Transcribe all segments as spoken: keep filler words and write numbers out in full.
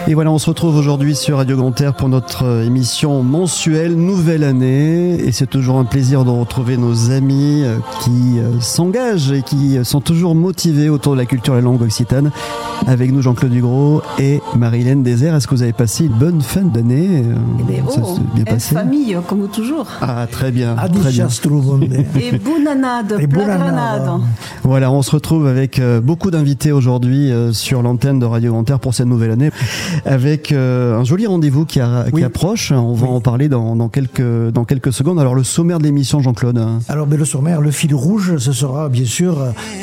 Et voilà, on se retrouve aujourd'hui sur Radio Grand Air pour notre émission mensuelle Nouvelle Année. Et c'est toujours un plaisir de retrouver nos amis qui s'engagent et qui sont toujours motivés autour de la culture et la langue occitane. Avec nous, Jean-Claude Dugros et Marie-Hélène Désert. Est-ce que vous avez passé une bonne fin d'année? Eh bien, ça oh, s'est bien passé. Famille, comme toujours. Ah, très bien. Très bien. Et bounanade, planade. Voilà, on se retrouve avec beaucoup d'invités aujourd'hui sur l'antenne de Radio Grand Air pour cette nouvelle année. Avec euh, un joli rendez-vous qui, a, qui oui. approche. On va oui. en parler dans, dans, quelques, dans quelques secondes. Alors, le sommaire de l'émission, Jean-Claude. Alors, ben, le sommaire, le fil rouge, ce sera bien sûr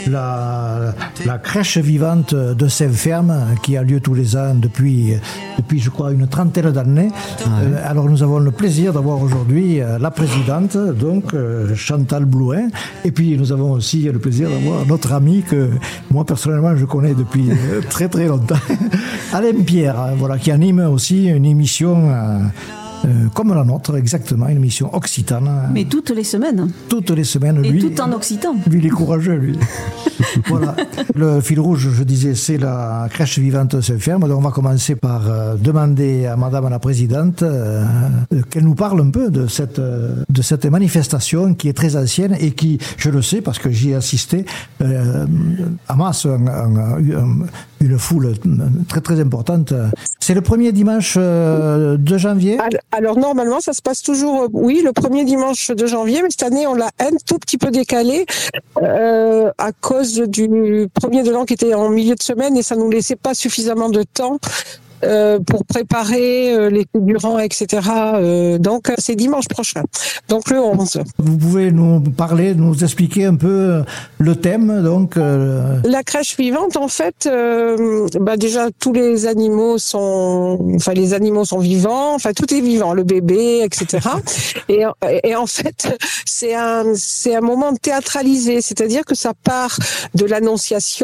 la, la crèche vivante de Saint-Ferme qui a lieu tous les ans depuis, depuis je crois, une trentaine d'années. Ah, oui. euh, alors, nous avons le plaisir d'avoir aujourd'hui la présidente, donc euh, Chantal Blouin. Et puis, nous avons aussi le plaisir d'avoir notre ami que moi, personnellement, je connais depuis très très longtemps, Alain Pierre. Voilà, qui anime aussi une émission euh, euh, comme la nôtre, exactement, une émission occitane. Mais toutes les semaines. Toutes les semaines, Et lui. Et tout en occitan. Lui, il est courageux, lui. Voilà. Le fil rouge, je disais, c'est la crèche vivante Saint-Ferme. Donc, on va commencer par euh, demander à Madame la Présidente euh, qu'elle nous parle un peu de cette, euh, de cette manifestation qui est très ancienne et qui, je le sais, parce que j'y ai assisté, euh, amasse un, un, un, une foule très très importante. C'est le premier dimanche euh, de janvier? Alors, normalement, ça se passe toujours, oui, le premier dimanche de janvier, mais cette année, on l'a un tout petit peu décalé euh, à cause du premier de l'an qui était en milieu de semaine et ça nous laissait pas suffisamment de temps euh, pour préparer euh, les figurants, et cetera. Euh, donc, c'est dimanche prochain, donc le onze. Vous pouvez nous parler, nous expliquer un peu le thème, donc euh... La crèche vivante, en fait, euh, bah déjà tous les animaux sont, enfin les animaux sont vivants, enfin tout est vivant, le bébé, et cetera. et, et en fait, c'est un, c'est un moment théâtralisé, c'est-à-dire que ça part de l'Annonciation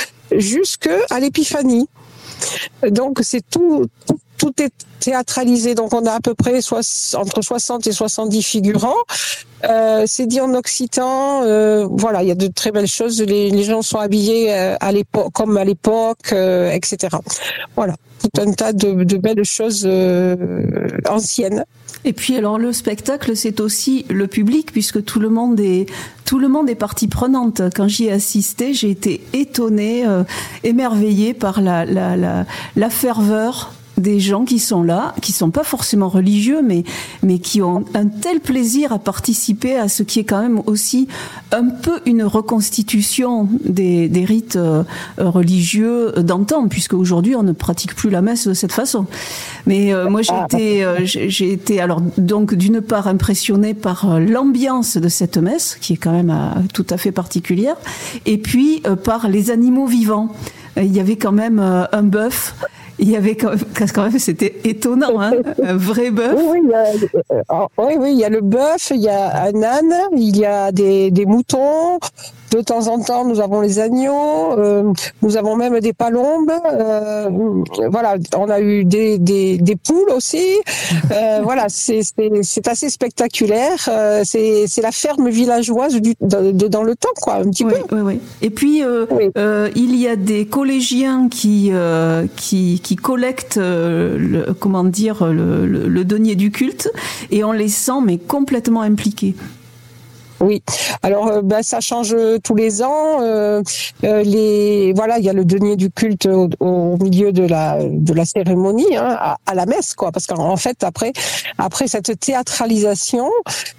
jusqu'à l'Épiphanie. Donc c'est tout, tout, tout est théâtralisé. Donc on a à peu près soix, entre soixante et soixante-dix figurants. Euh, c'est dit en occitan. Euh, voilà, il y a de très belles choses. Les, les gens sont habillés euh, à l'époque, comme à l'époque, euh, et cetera. Voilà, tout un tas de, de belles choses euh, anciennes. Et puis alors le spectacle, c'est aussi le public puisque tout le monde est tout le monde est partie prenante. Quand j'y ai assisté, j'ai été étonnée, euh, émerveillée par la la la, la ferveur des gens qui sont là, qui sont pas forcément religieux, mais mais qui ont un tel plaisir à participer à ce qui est quand même aussi un peu une reconstitution des, des rites euh, religieux d'antan, puisque aujourd'hui on ne pratique plus la messe de cette façon. Mais euh, moi j'ai été, euh, j'ai, j'ai été alors donc d'une part impressionnée par l'ambiance de cette messe, qui est quand même euh, tout à fait particulière, et puis euh, par les animaux vivants. Il y avait quand même euh, un bœuf. Il y avait quand même, quand même c'était étonnant, hein, un vrai bœuf. Oui, oui, il y a, oui, oui, il y a le bœuf, il y a un âne, il y a des, des moutons. De temps en temps, nous avons les agneaux, euh, nous avons même des palombes. Euh, voilà, on a eu des, des, des poules aussi. Euh, voilà, c'est, c'est, c'est assez spectaculaire. Euh, c'est, c'est la ferme villageoise du, de, de, dans le temps, quoi, un petit oui, peu. Oui, oui. Et puis, euh, oui. euh, il y a des collégiens qui, euh, qui, qui collectent, euh, le, comment dire, le, le, le denier du culte, et on les sent mais complètement impliqués. Oui, alors euh, bah, ça change tous les ans. Euh, euh, les voilà, il y a le denier du culte au, au milieu de la de la cérémonie, hein, à, à la messe, quoi. Parce qu'en fait, après après cette théâtralisation,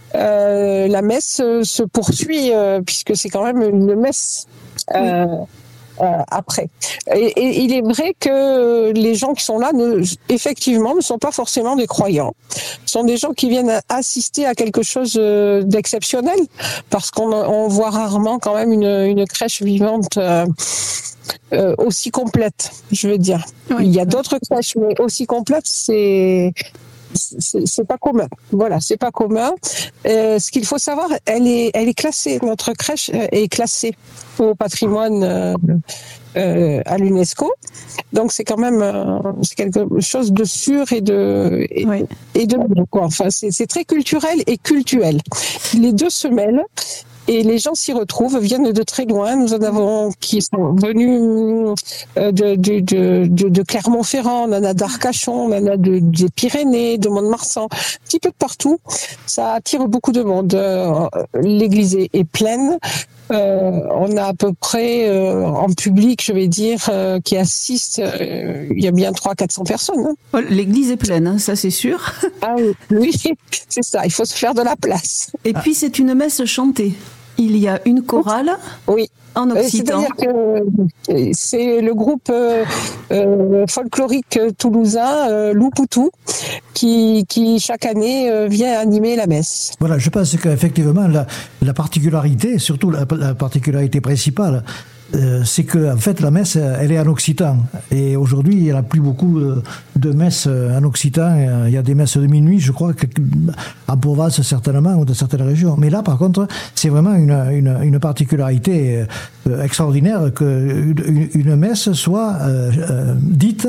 euh, la messe euh, se poursuit euh, puisque c'est quand même une messe. Euh, oui. Euh, après. Et, et il est vrai que les gens qui sont là, ne, effectivement, ne sont pas forcément des croyants. Ce sont des gens qui viennent assister à quelque chose d'exceptionnel, parce qu'on on voit rarement quand même une, une crèche vivante euh, euh, aussi complète, je veux dire. Oui. Il y a d'autres crèches, mais aussi complètes, c'est... C'est, c'est pas commun. Voilà, c'est pas commun. Euh, ce qu'il faut savoir, elle est, elle est classée. Notre crèche est classée au patrimoine euh, euh, à l'UNESCO. Donc c'est quand même euh, c'est quelque chose de sûr et de et, oui. et de quoi. Enfin, c'est, c'est très culturel et cultuel. Les deux se mêlent. et les gens s'y retrouvent, viennent de très loin. Nous en avons qui sont venus de, de, de, de, de Clermont-Ferrand, on en a d'Arcachon, on en a de, des Pyrénées, de Mont-de-Marsan, un petit peu de partout. Ça attire beaucoup de monde. L'église est, est pleine. Euh, on a à peu près euh, en public, je vais dire, euh, qui assistent, euh, il y a bien trois cents à quatre cents personnes. Hein. L'église est pleine, hein, ça c'est sûr. Ah oui, oui, c'est ça, il faut se faire de la place. Et puis c'est une messe chantée. Il y a une chorale. Oui. En occitan. C'est-à-dire que c'est le groupe euh, euh, folklorique toulousain euh, Loupoutou qui, qui chaque année euh, vient animer la messe. Voilà, je pense qu'effectivement la, la particularité, surtout la, la particularité principale, euh, c'est que en fait la messe elle est en occitan et aujourd'hui il n'y a plus beaucoup de messes en occitan. Il y a des messes de minuit, je crois, en Provence certainement ou dans certaines régions. Mais là par contre c'est vraiment une, une, une particularité extraordinaire que une, une messe soit euh, euh, dite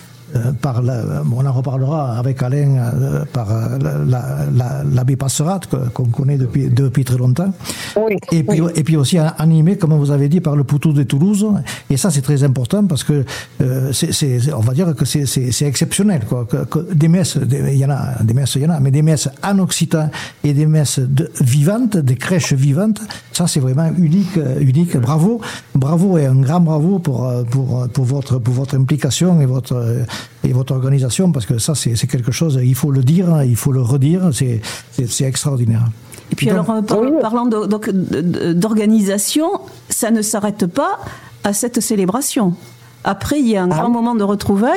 par la, on en reparlera avec Alain euh, par l'abbé la, la, la, Passerat qu'on connaît depuis, depuis très longtemps. Oui, et, puis, oui. et puis aussi animé, comme vous avez dit, par le Poutou de Toulouse. Et ça, c'est très important parce que euh, c'est, c'est, on va dire que c'est, c'est, c'est exceptionnel. Quoi. Que, que des messes, il y en a, des messes, il y en a, mais des messes en occitan et des messes de, vivantes, des crèches vivantes, ça, c'est vraiment unique, unique. Bravo, bravo et un grand bravo pour, pour, pour, votre, pour votre implication et votre et votre organisation, parce que ça, c'est, c'est quelque chose, il faut le dire, il faut le redire, c'est, c'est, c'est extraordinaire. Et puis donc, alors, par, parlant de, donc, d'organisation, ça ne s'arrête pas à cette célébration. Après, il y a un ah. grand moment de retrouvailles.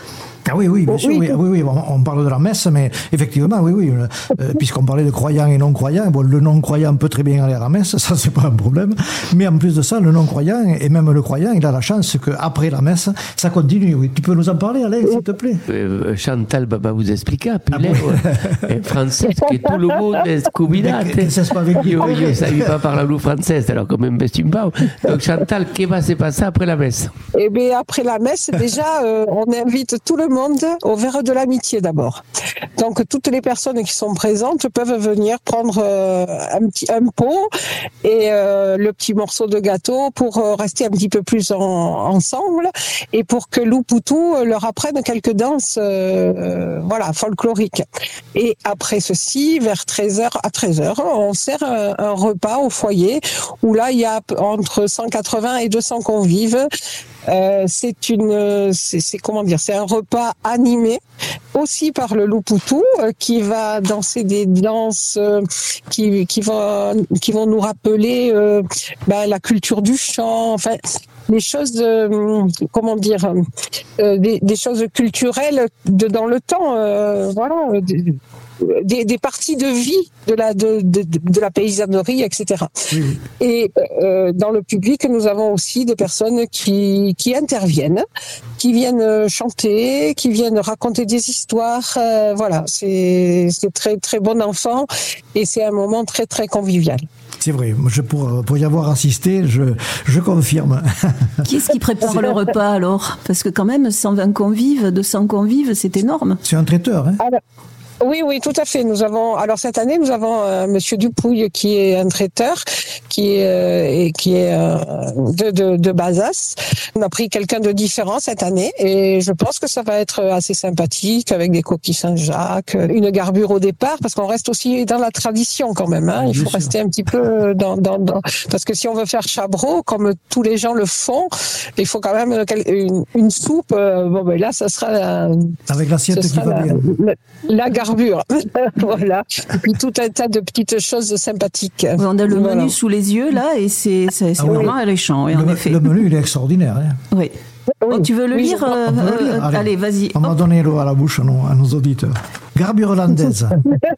Ah oui, oui, bien sûr, oui, oui, oui, on parle de la messe, mais effectivement, oui, oui, euh, puisqu'on parlait de croyants et non-croyants, bon, le non-croyant peut très bien aller à la messe, ça c'est pas un problème, mais en plus de ça, le non-croyant, et même le croyant, il a la chance qu'après la messe, ça continue, oui. Tu peux nous en parler, Alain, s'il te plaît? euh, Chantal va vous expliquer, puis ah, bon. Francesco, que tout le monde est combinate. Io, io savais pas parler le français, alors quand même, c'est une pau. Donc Chantal, qu'est-ce qui va se passer après la messe? Eh bien, après la messe, déjà, euh, on invite tout le monde au verre de l'amitié d'abord. Donc toutes les personnes qui sont présentes peuvent venir prendre euh, un petit un pot et euh, le petit morceau de gâteau pour euh, rester un petit peu plus en, ensemble et pour que Loupoutou leur apprenne quelques danses euh, euh, voilà folkloriques. Et après ceci, vers treize heures à treize heures, on sert un, un repas au foyer où là il y a entre cent quatre-vingts et deux cents convives. Euh, c'est une, c'est, c'est comment dire, c'est un repas animé aussi par le Loupoutou euh, qui va danser des danses euh, qui qui vont qui vont nous rappeler euh, ben, la culture du chant, enfin les choses, euh, comment dire, euh, des, des choses culturelles de dans le temps, euh, voilà. De, Des, des parties de vie de la de, de, de la paysannerie, et cetera. Oui. Et euh, dans le public, nous avons aussi des personnes qui qui interviennent, qui viennent chanter, qui viennent raconter des histoires. Euh, voilà, c'est c'est très très bon enfant et c'est un moment très très convivial. C'est vrai, je pour, pour y avoir assisté, je, je confirme. Qui est-ce qui prépare le repas alors? Parce que quand même, cent vingt convives, deux cents convives, c'est énorme. C'est un traiteur, hein? Alors, oui, oui, tout à fait. Nous avons, alors cette année, nous avons euh, Monsieur Dupouille qui est un traiteur, qui est euh, et qui est euh, de, de de Bazas. On a pris quelqu'un de différent cette année et je pense que ça va être assez sympathique avec des coquilles Saint-Jacques, une garbure au départ parce qu'on reste aussi dans la tradition quand même. Hein. Il faut Bien rester sûr. un petit peu dans, dans dans parce que si on veut faire chabreau comme tous les gens le font, il faut quand même une, une soupe. Euh, bon ben là, ça sera euh, avec l'assiette qui va bien. La, la garbure, voilà. Et puis tout un tas de petites choses sympathiques. On a le voilà. menu sous les yeux là et c'est, c'est, c'est ah, vraiment oui. alléchant. Le, en effet. le menu il est extraordinaire. Hein. Oui. Oh, tu veux le oui, lire, euh, le lire. Allez, allez, vas-y. On va donner l'eau à la bouche à nos, à nos auditeurs. Garbure hollandaise.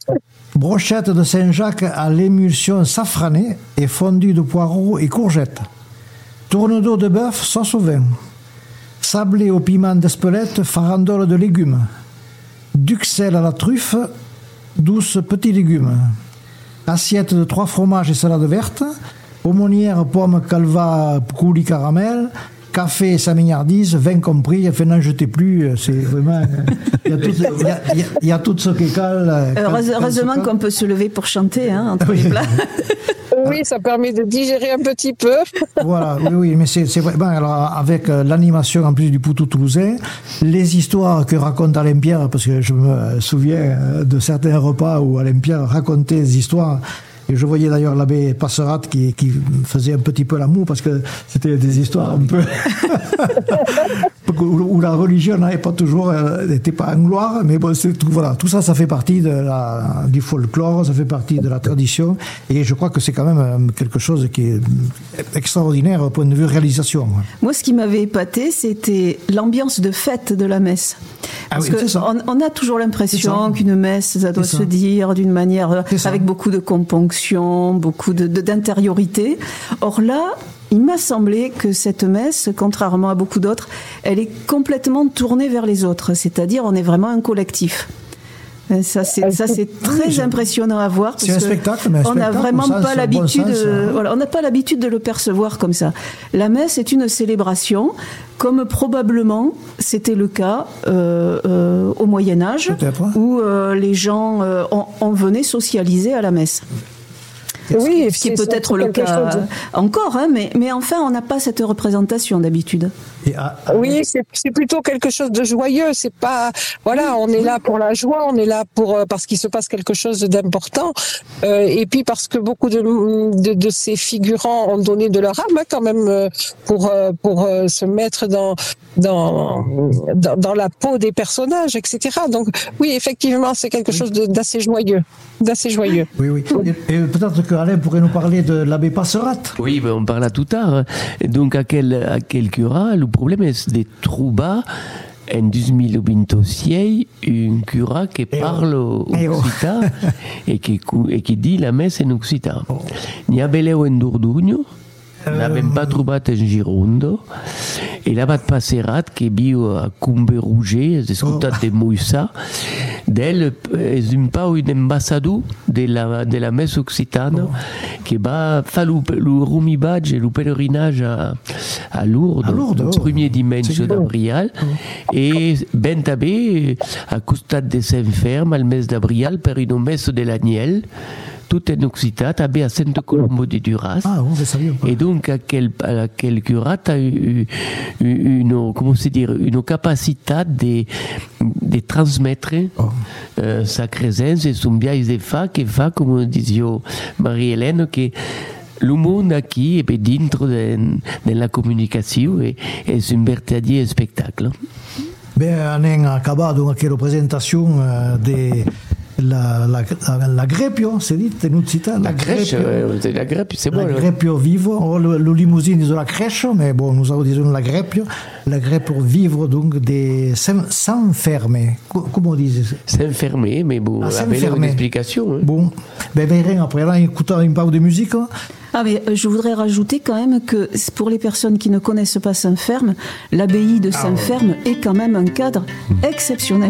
Brochette de Saint-Jacques à l'émulsion safranée et fondue de poireaux et courgettes. Tourne d'eau de bœuf, sauce au vin. Sablé au piment d'Espelette, farandole de légumes. Duxelles à la truffe, douze petits légumes. Assiette de trois fromages et salade verte. Aumônière, pommes, calva, coulis, caramel. Café et sa mignardise, vin compris. Enfin, n'en jetez plus. C'est vraiment. Il y a tout, il y a, il y a, il y a tout ce qui cale. Heureusement qu'on peut se lever pour chanter hein, entre les plats. Oui, ça permet de digérer un petit peu. Voilà, oui, oui, mais c'est, c'est vrai. Ben, alors, avec euh, l'animation en plus du Poutou toulousain, les histoires que raconte Alain Pierre, parce que je me souviens de certains repas où Alain Pierre racontait des histoires. Et je voyais d'ailleurs l'abbé Passerat qui, qui faisait un petit peu l'amour parce que c'était des histoires un peu où, où la religion n'avait pas toujours n'était pas en gloire, mais bon, c'est tout, voilà, tout ça, ça fait partie de la, du folklore, ça fait partie de la tradition, et je crois que c'est quand même quelque chose qui est extraordinaire au point de vue réalisation. Moi, ce qui m'avait épaté, c'était l'ambiance de fête de la messe. Parce ah oui, que on, on a toujours l'impression qu'une messe, ça doit se dire d'une manière avec beaucoup de componction, beaucoup de, de, d'intériorité. Or là, il m'a semblé que cette messe, contrairement à beaucoup d'autres, elle est complètement tournée vers les autres. C'est-à-dire, on est vraiment un collectif. Ça c'est, ça, c'est très impressionnant à voir. Parce c'est un spectacle, mais un on n'a vraiment pas l'habitude, bon sens, euh, voilà, on n'a pas l'habitude de le percevoir comme ça. La messe est une célébration, comme probablement c'était le cas euh, euh, au Moyen Âge, où euh, les gens euh, on, on venait socialiser à la messe. Oui, ce qui est peut-être le cas de... encore, hein, mais, mais enfin, on n'a pas cette représentation d'habitude. À... Oui, c'est, c'est plutôt quelque chose de joyeux. C'est pas, voilà, on est là pour la joie, on est là pour parce qu'il se passe quelque chose d'important, euh, et puis parce que beaucoup de, de, de ces figurants ont donné de leur âme hein, quand même pour pour se mettre dans dans dans, dans la peau des personnages, et cetera. Donc oui, effectivement, c'est quelque chose de, d'assez joyeux, d'assez joyeux. Oui, oui. Et, et peut-être que Alain pourrait nous parler de l'abbé Passerat. Oui, ben on parla tout tard. Donc à quel à quel cura le problème est de trouver en deux mille vingt-six un cura qui parle occitan et qui et qui dit la messe en occitan. N'hi a beleu en Dordogne. N'avem pas trobat en Gironde e l'abat Passerat che viu a Comberouge, es escoltat de Moissa, d'elle és un pau un ambassador de la, de la messe occitane oh. que va fa lo, lo rumibatge e lo pelerinage a, a Lourdes, a Lourdes le oh. premier dimanche d'abril oh. e ben també a costat de Saint-Ferme al mes d'abril per una messe de l'Agnel tout en occitan, també a Santa Colombo de Duras. Ah, on savait pas. Et donc, à quel, à quel curat a eu une, comment se dire, une capacité de, de transmettre oh. euh, sa présence et son biais de fa, qui fa, comme disait Marie-Hélène, que le monde aquí est dentro de, de la communication et c'est un vertier spectacle. Ben, on a acabado avec la présentation de La, la, la, la Grepio, c'est dit, en occitan. La crèche, euh, la Grepio, c'est bon. La Grepio vivo, le, le limousine de la crèche, mais bon, nous avons disons la Grepio. La Grepio vivre, donc, des s'enfermer. Comment on dit S'enfermer, mais bon, ah, la belle explication. Hein. Bon, ben, ben, après, là, écoutant une part de musique. Hein. Ah mais je voudrais rajouter quand même que pour les personnes qui ne connaissent pas Saint-Ferme, l'abbaye de Saint-Ferme ah, ouais. est quand même un cadre mmh. exceptionnel.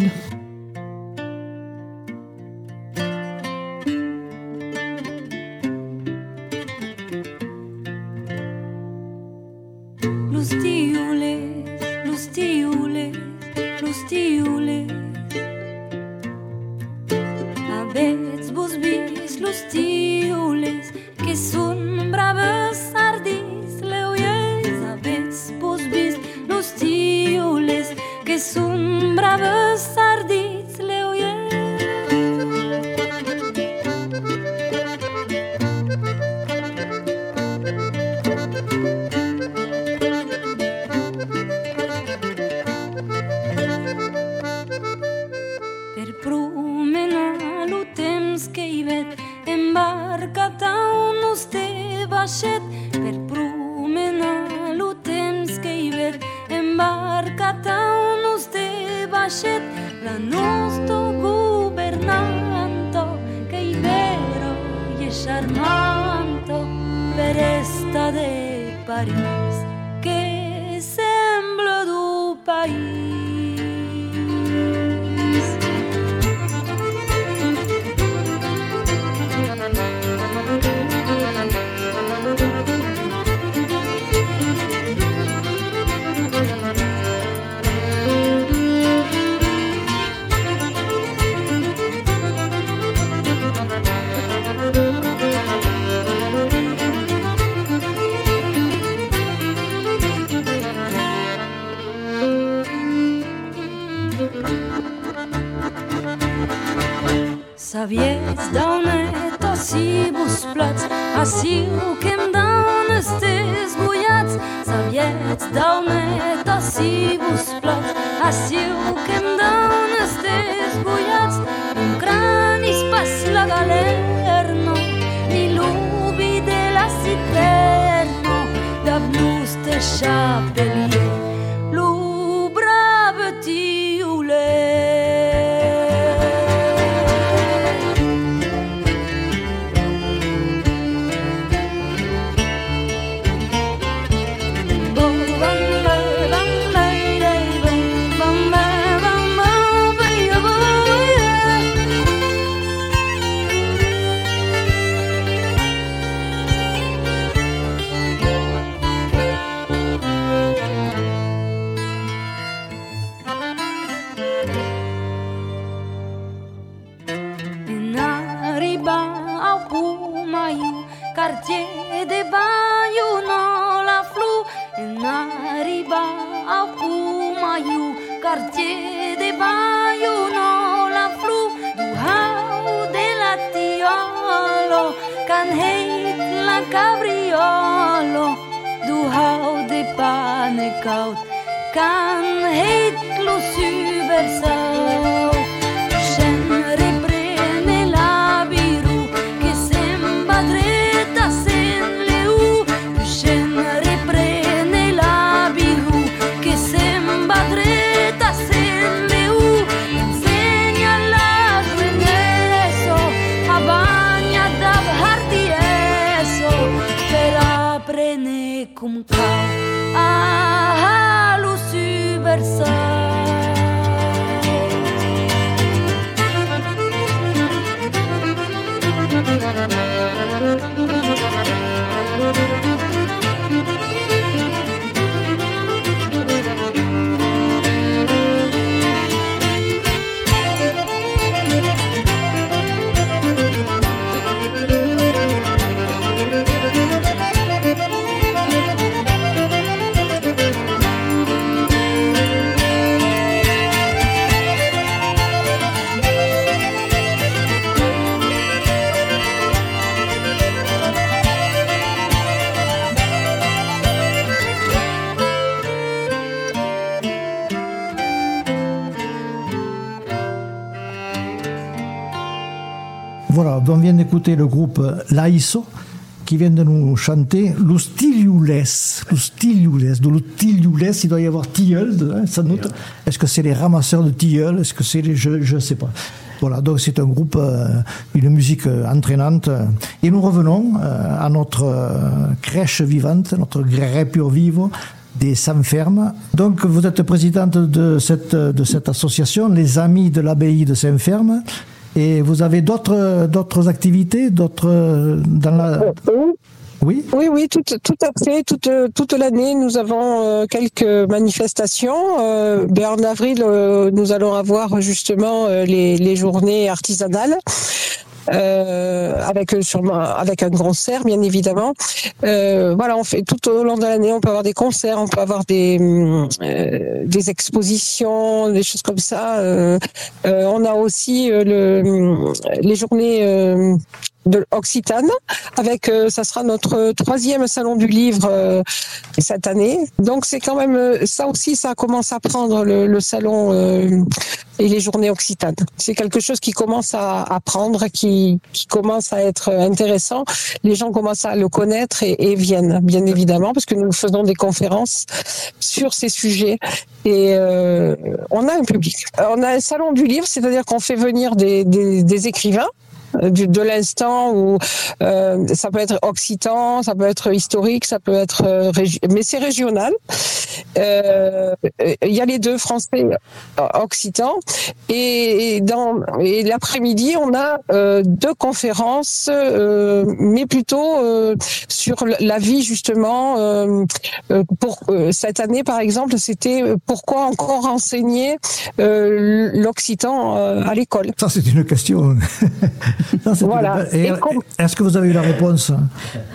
Saviez daunet osibus plats, asiukem daunes desguiats. Saviez daunet osibus plats, asiukem daunes desguiats. Un cranis pas la galerno, ni lubi de la citerno, da blus de chapelier, lu brave tiule. Quartier de Bayou, non la flou, en arriba a Pumayu. Quartier de Bayou, non la flou, du hau de la tiolo, can heit la cabriolo, du hau de pane caut, can heit lo subversau. Cum cau a lu subversau. Voilà, on vient d'écouter le groupe Laiso qui vient de nous chanter L'Ustiliules. L'Ustiliules. De l'Ustiliules, il doit y avoir tilleul, hein, sans doute. Est-ce que c'est les ramasseurs de tilleul? Est-ce que c'est les. Je ne sais pas. Voilà, donc c'est un groupe, euh, une musique euh, entraînante. Et nous revenons euh, à notre euh, crèche vivante, notre Grepio Vivo des Saint-Ferme. Donc vous êtes présidente de cette, de cette association, les Amis de l'Abbaye de Saint-Ferme. Et vous avez d'autres, d'autres activités, d'autres dans la. Oui. Oui, oui, tout, tout à fait. Toute, toute l'année, nous avons euh, quelques manifestations. Euh, ben en avril, euh, nous allons avoir justement euh, les, les journées artisanales. Euh, avec sûrement avec un concert bien évidemment. Euh, voilà, on fait tout au long de l'année, on peut avoir des concerts, on peut avoir des euh, des expositions, des choses comme ça. Euh, euh, on a aussi euh, le les journées euh, de Occitane, avec euh, ça sera notre troisième salon du livre euh, cette année. Donc c'est quand même euh, ça aussi, ça commence à prendre le, le salon euh, et les journées Occitane. C'est quelque chose qui commence à, à prendre, qui, qui commence à être intéressant. Les gens commencent à le connaître et, et viennent, bien évidemment, parce que nous faisons des conférences sur ces sujets. Et euh, on a un public. On a un salon du livre, c'est-à-dire qu'on fait venir des, des, des écrivains Du, de l'instant où euh, ça peut être occitan, ça peut être historique, ça peut être euh, régi- mais c'est régional. Il euh, y a les deux, français, occitan, et, et dans et l'après-midi on a euh, deux conférences, euh, mais plutôt euh, sur la vie justement. Euh, pour euh, cette année par exemple, c'était pourquoi encore enseigner euh, l'occitan euh, à l'école. Ça c'est une question. Ça, voilà. Et, est-ce que vous avez eu la réponse?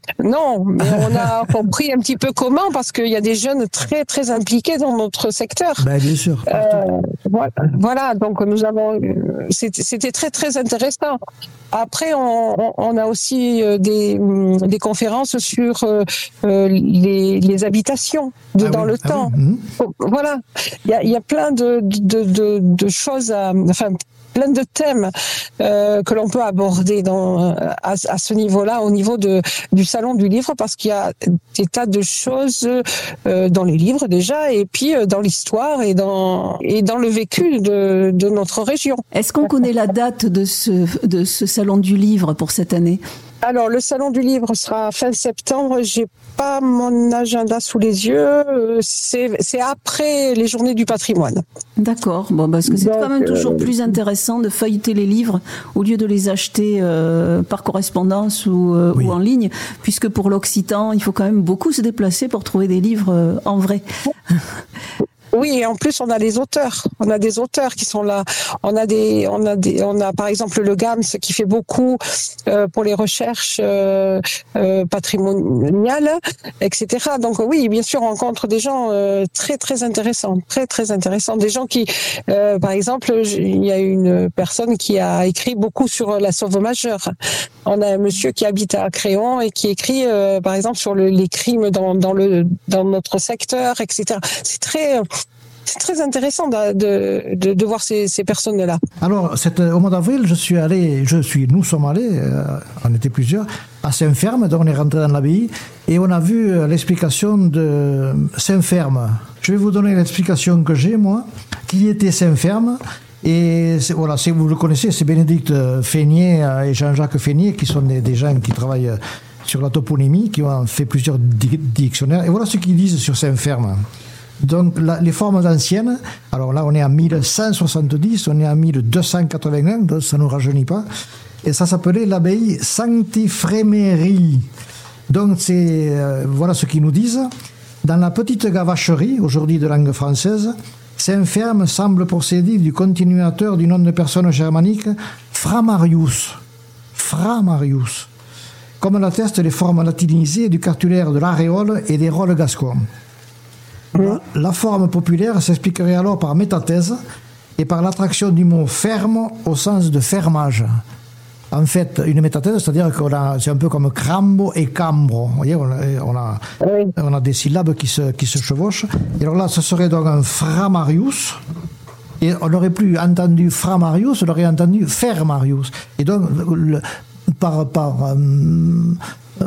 Non, mais on a compris un petit peu comment, parce qu'il y a des jeunes très très impliqués dans notre secteur. Ben, bien sûr. Euh, voilà, voilà, donc nous avons, c'était, c'était très très intéressant. Après, on, on a aussi des, des conférences sur euh, les, les habitations de, ah dans oui, le ah temps. Oui. Mmh. Voilà, il y a, il y a plein de, de, de, de choses, à, enfin plein de thèmes euh, que l'on peut aborder dans, à, à ce niveau-là, au niveau de, du salon du livre, parce qu'il y a des tas de choses euh, dans les livres déjà, et puis euh, dans l'histoire et dans, et dans le vécu de, de notre région. Est-ce qu'on connaît la date de ce, de ce salon du livre pour cette année ? Alors, le salon du livre sera fin septembre. J'ai pas mon agenda sous les yeux. C'est, c'est après les journées du patrimoine. D'accord. Bon, parce que c'est Donc, quand même toujours euh... plus intéressant de feuilleter les livres au lieu de les acheter euh, par correspondance ou, euh, oui. ou en ligne, puisque pour l'occitan, il faut quand même beaucoup se déplacer pour trouver des livres euh, en vrai. Oui, et en plus on a les auteurs, on a des auteurs qui sont là. On a des, on a des, on a par exemple le G A M S qui fait beaucoup euh, pour les recherches euh, euh, patrimoniales, et cetera. Donc oui, bien sûr, on rencontre des gens euh, très très intéressants, très très intéressants, des gens qui, euh, par exemple, il y a une personne qui a écrit beaucoup sur la Sauve majeure. On a un monsieur qui habite à Créon et qui écrit, euh, par exemple, sur le, les crimes dans, dans le dans notre secteur, et cetera. C'est très C'est très intéressant de, de, de, de voir ces, ces personnes-là. Alors, c'est, au mois d'avril, je suis allé, je suis, nous sommes allés, euh, on était plusieurs, à Saint-Ferme, donc on est rentré dans l'abbaye, et on a vu l'explication de Saint-Ferme. Je vais vous donner l'explication que j'ai, moi, qui était Saint-Ferme. Et c'est, voilà, si vous le connaissez, c'est Bénédicte Fénier et Jean-Jacques Fénier, qui sont des, des gens qui travaillent sur la toponymie, qui ont fait plusieurs dictionnaires. Et voilà ce qu'ils disent sur Saint-Ferme. Donc la, les formes anciennes, alors là on est en mille cent soixante-dix, on est en mille deux cent quatre-vingt-un, donc ça ne nous rajeunit pas, et ça s'appelait l'abbaye Sancti-Frémérie. Donc c'est, euh, voilà ce qu'ils nous disent. Dans la petite gavacherie, aujourd'hui de langue française, Saint-Ferme semble procéder du continuateur du nom de personne germanique Framarius. Framarius. Comme l'attestent les formes latinisées du cartulaire de l'aréole et des rôles gascons. La, la forme populaire s'expliquerait alors par métathèse et par l'attraction du mot ferme au sens de fermage. En fait, une métathèse, c'est-à-dire que c'est un peu comme crambo et cambro. Vous voyez, on a, on a, on a des syllabes qui se, qui se chevauchent. Et alors là, ce serait donc un framarius. Et on n'aurait plus entendu framarius, on aurait entendu fermarius. Et donc, le, par... par euh,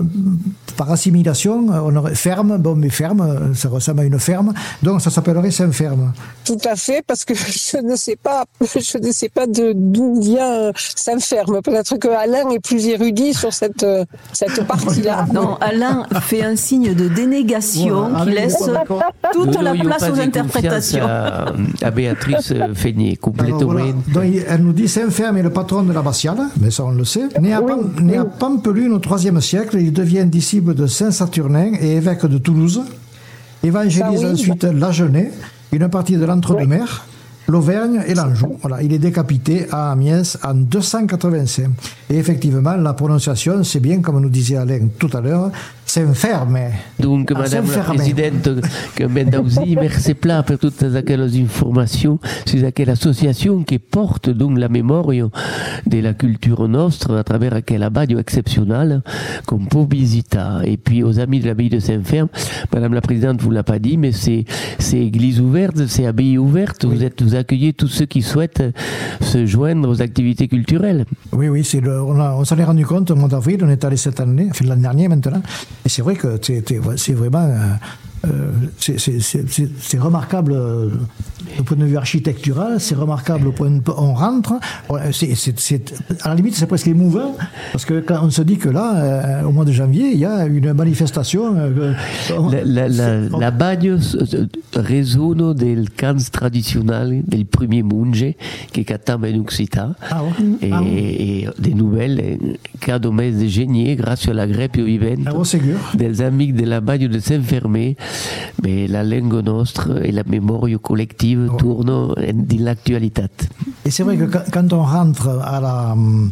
par assimilation, on aurait ferme, bon mais ferme, ça ressemble à une ferme, donc ça s'appellerait Saint-Ferme. Tout à fait, parce que je ne sais pas, je ne sais pas de, d'où vient Saint-Ferme. Peut-être que Alain est plus érudit sur cette, cette partie-là. Non, Alain fait un signe de dénégation voilà, qui laisse toute non, la non, place aux interprétations. À, à Béatrice Fénier, complètement. Alors, voilà. Donc, elle nous dit Saint-Ferme est le patron de l'abbatiale, mais ça on le sait. Né à, oui, Pam, oui. né à Pampelune au troisième siècle, il devient disciple de Saint-Saturnin et évêque de Toulouse. Évangélise oui. ensuite l'Agenais, une partie de l'Entre-deux-Mers, l'Auvergne et l'Anjou. Voilà, il est décapité à Amiens en deux cent quatre-vingt-cinq. Et effectivement, la prononciation, c'est bien, comme nous disait Alain tout à l'heure, Saint-Ferme. Donc, ah, Madame la Présidente, que Mendausi, merci plat pour toutes aquelles informations sur aquelle association qui porte donc la mémoire de la culture nostre à travers aquel abbadio exceptionnel qu'on peut visiter. Et puis, aux amis de l'abbaye de Saint-Ferme, Madame la Présidente vous l'a pas dit, mais c'est, c'est église ouverte, c'est abbaye ouverte. Oui. Vous êtes, vous accueillez tous ceux qui souhaitent se joindre aux activités culturelles. Oui, oui, c'est le, on, a, on s'en est rendu compte au mois d'avril, on est allé cette année, enfin l'année dernière maintenant. Et c'est vrai que c'est, c'est vraiment euh, c'est, c'est, c'est, c'est remarquable euh, au point de vue architectural, c'est remarquable au point de vue on rentre, c'est, c'est, c'est, à la limite c'est presque émouvant parce que quand on se dit que là euh, au mois de janvier il y a une manifestation euh, on, la, la, la, la bagno résonne del cans traditionnel del premier monge che cattam en Occità ah, ouais. et, ah, ouais. et des nouvelles cada mes de genier grâce à la greppio vivente ah, des amis de la bagno de Saint-Fermé. Mais la langue nostre et la mémoire collective tournent dans l'actualité. Et c'est vrai que quand on rentre à la,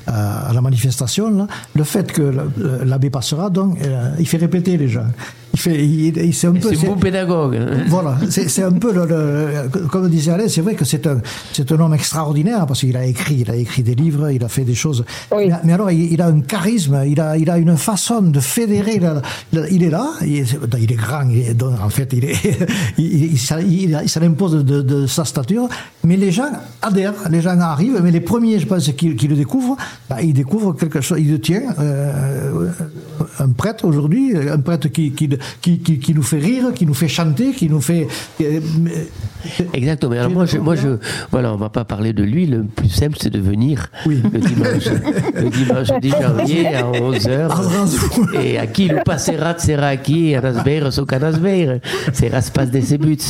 à, à la manifestation, là, le fait que l'abbé passera, donc, euh, il fait répéter les gens. Il fait, il, il, c'est un peu, c'est un bon pédagogue. Hein. Voilà, c'est, c'est un peu, le, le, comme disait Alain, c'est vrai que c'est un, c'est un homme extraordinaire parce qu'il a écrit, il a écrit des livres, il a fait des choses. Oui. Mais, mais alors, il, il a un charisme, il a, il a une façon de fédérer. Il, a, il est là, il est, il est grand, il est, donc, en fait, il est, il, il, il, il, ça l'impose de, de, de sa stature, mais les gens adhèrent, les gens arrivent, mais les premiers, je pense, qui, qui le découvrent, bah, ils découvrent quelque chose, ils le tiennent, euh, un prêtre aujourd'hui, un prêtre qui, qui Qui, qui, qui nous fait rire, qui nous fait chanter, qui nous fait... Exactement. Alors moi, je, moi je, voilà, on va pas parler de lui. Le plus simple, c'est de venir oui. le dimanche, le dimanche dix janvier à onze heures. Et a qui le passerà sera qui, a nasbeire so canasbeire. C'est raspas de ses buts.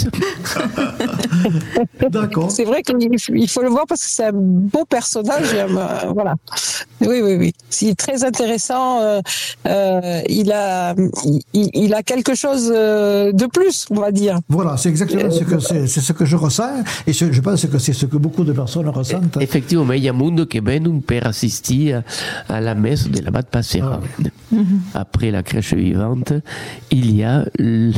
D'accord. C'est vrai qu'il faut le voir parce que c'est un beau personnage. Euh, voilà. Oui, oui, oui. C'est très intéressant. Euh, euh, il a, il, il a quelque chose de plus, on va dire. Voilà, c'est exactement ce que c'est, c'est ce que je ressens et je, je pense que c'est ce que beaucoup de personnes ressentent. Effectivement, il y a monde qui viennent pour assister à la messe de la Bad Passera. Ah, oui. Après la crèche vivante, il y a le,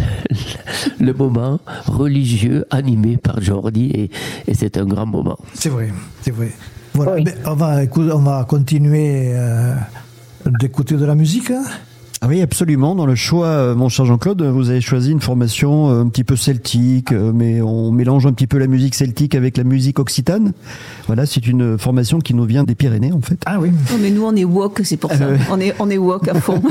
le moment religieux animé par Jordi et, et c'est un grand moment. C'est vrai, c'est vrai. Voilà, oui. on va écouter, on va continuer euh, d'écouter de la musique. Ah oui, absolument. Dans le choix, mon cher Jean-Claude, vous avez choisi une formation un petit peu celtique, mais on mélange un petit peu la musique celtique avec la musique occitane. Voilà, c'est une formation qui nous vient des Pyrénées, en fait. Ah oui. Oh, mais nous, on est wok, c'est pour ça. Euh... On est, on est wok à fond.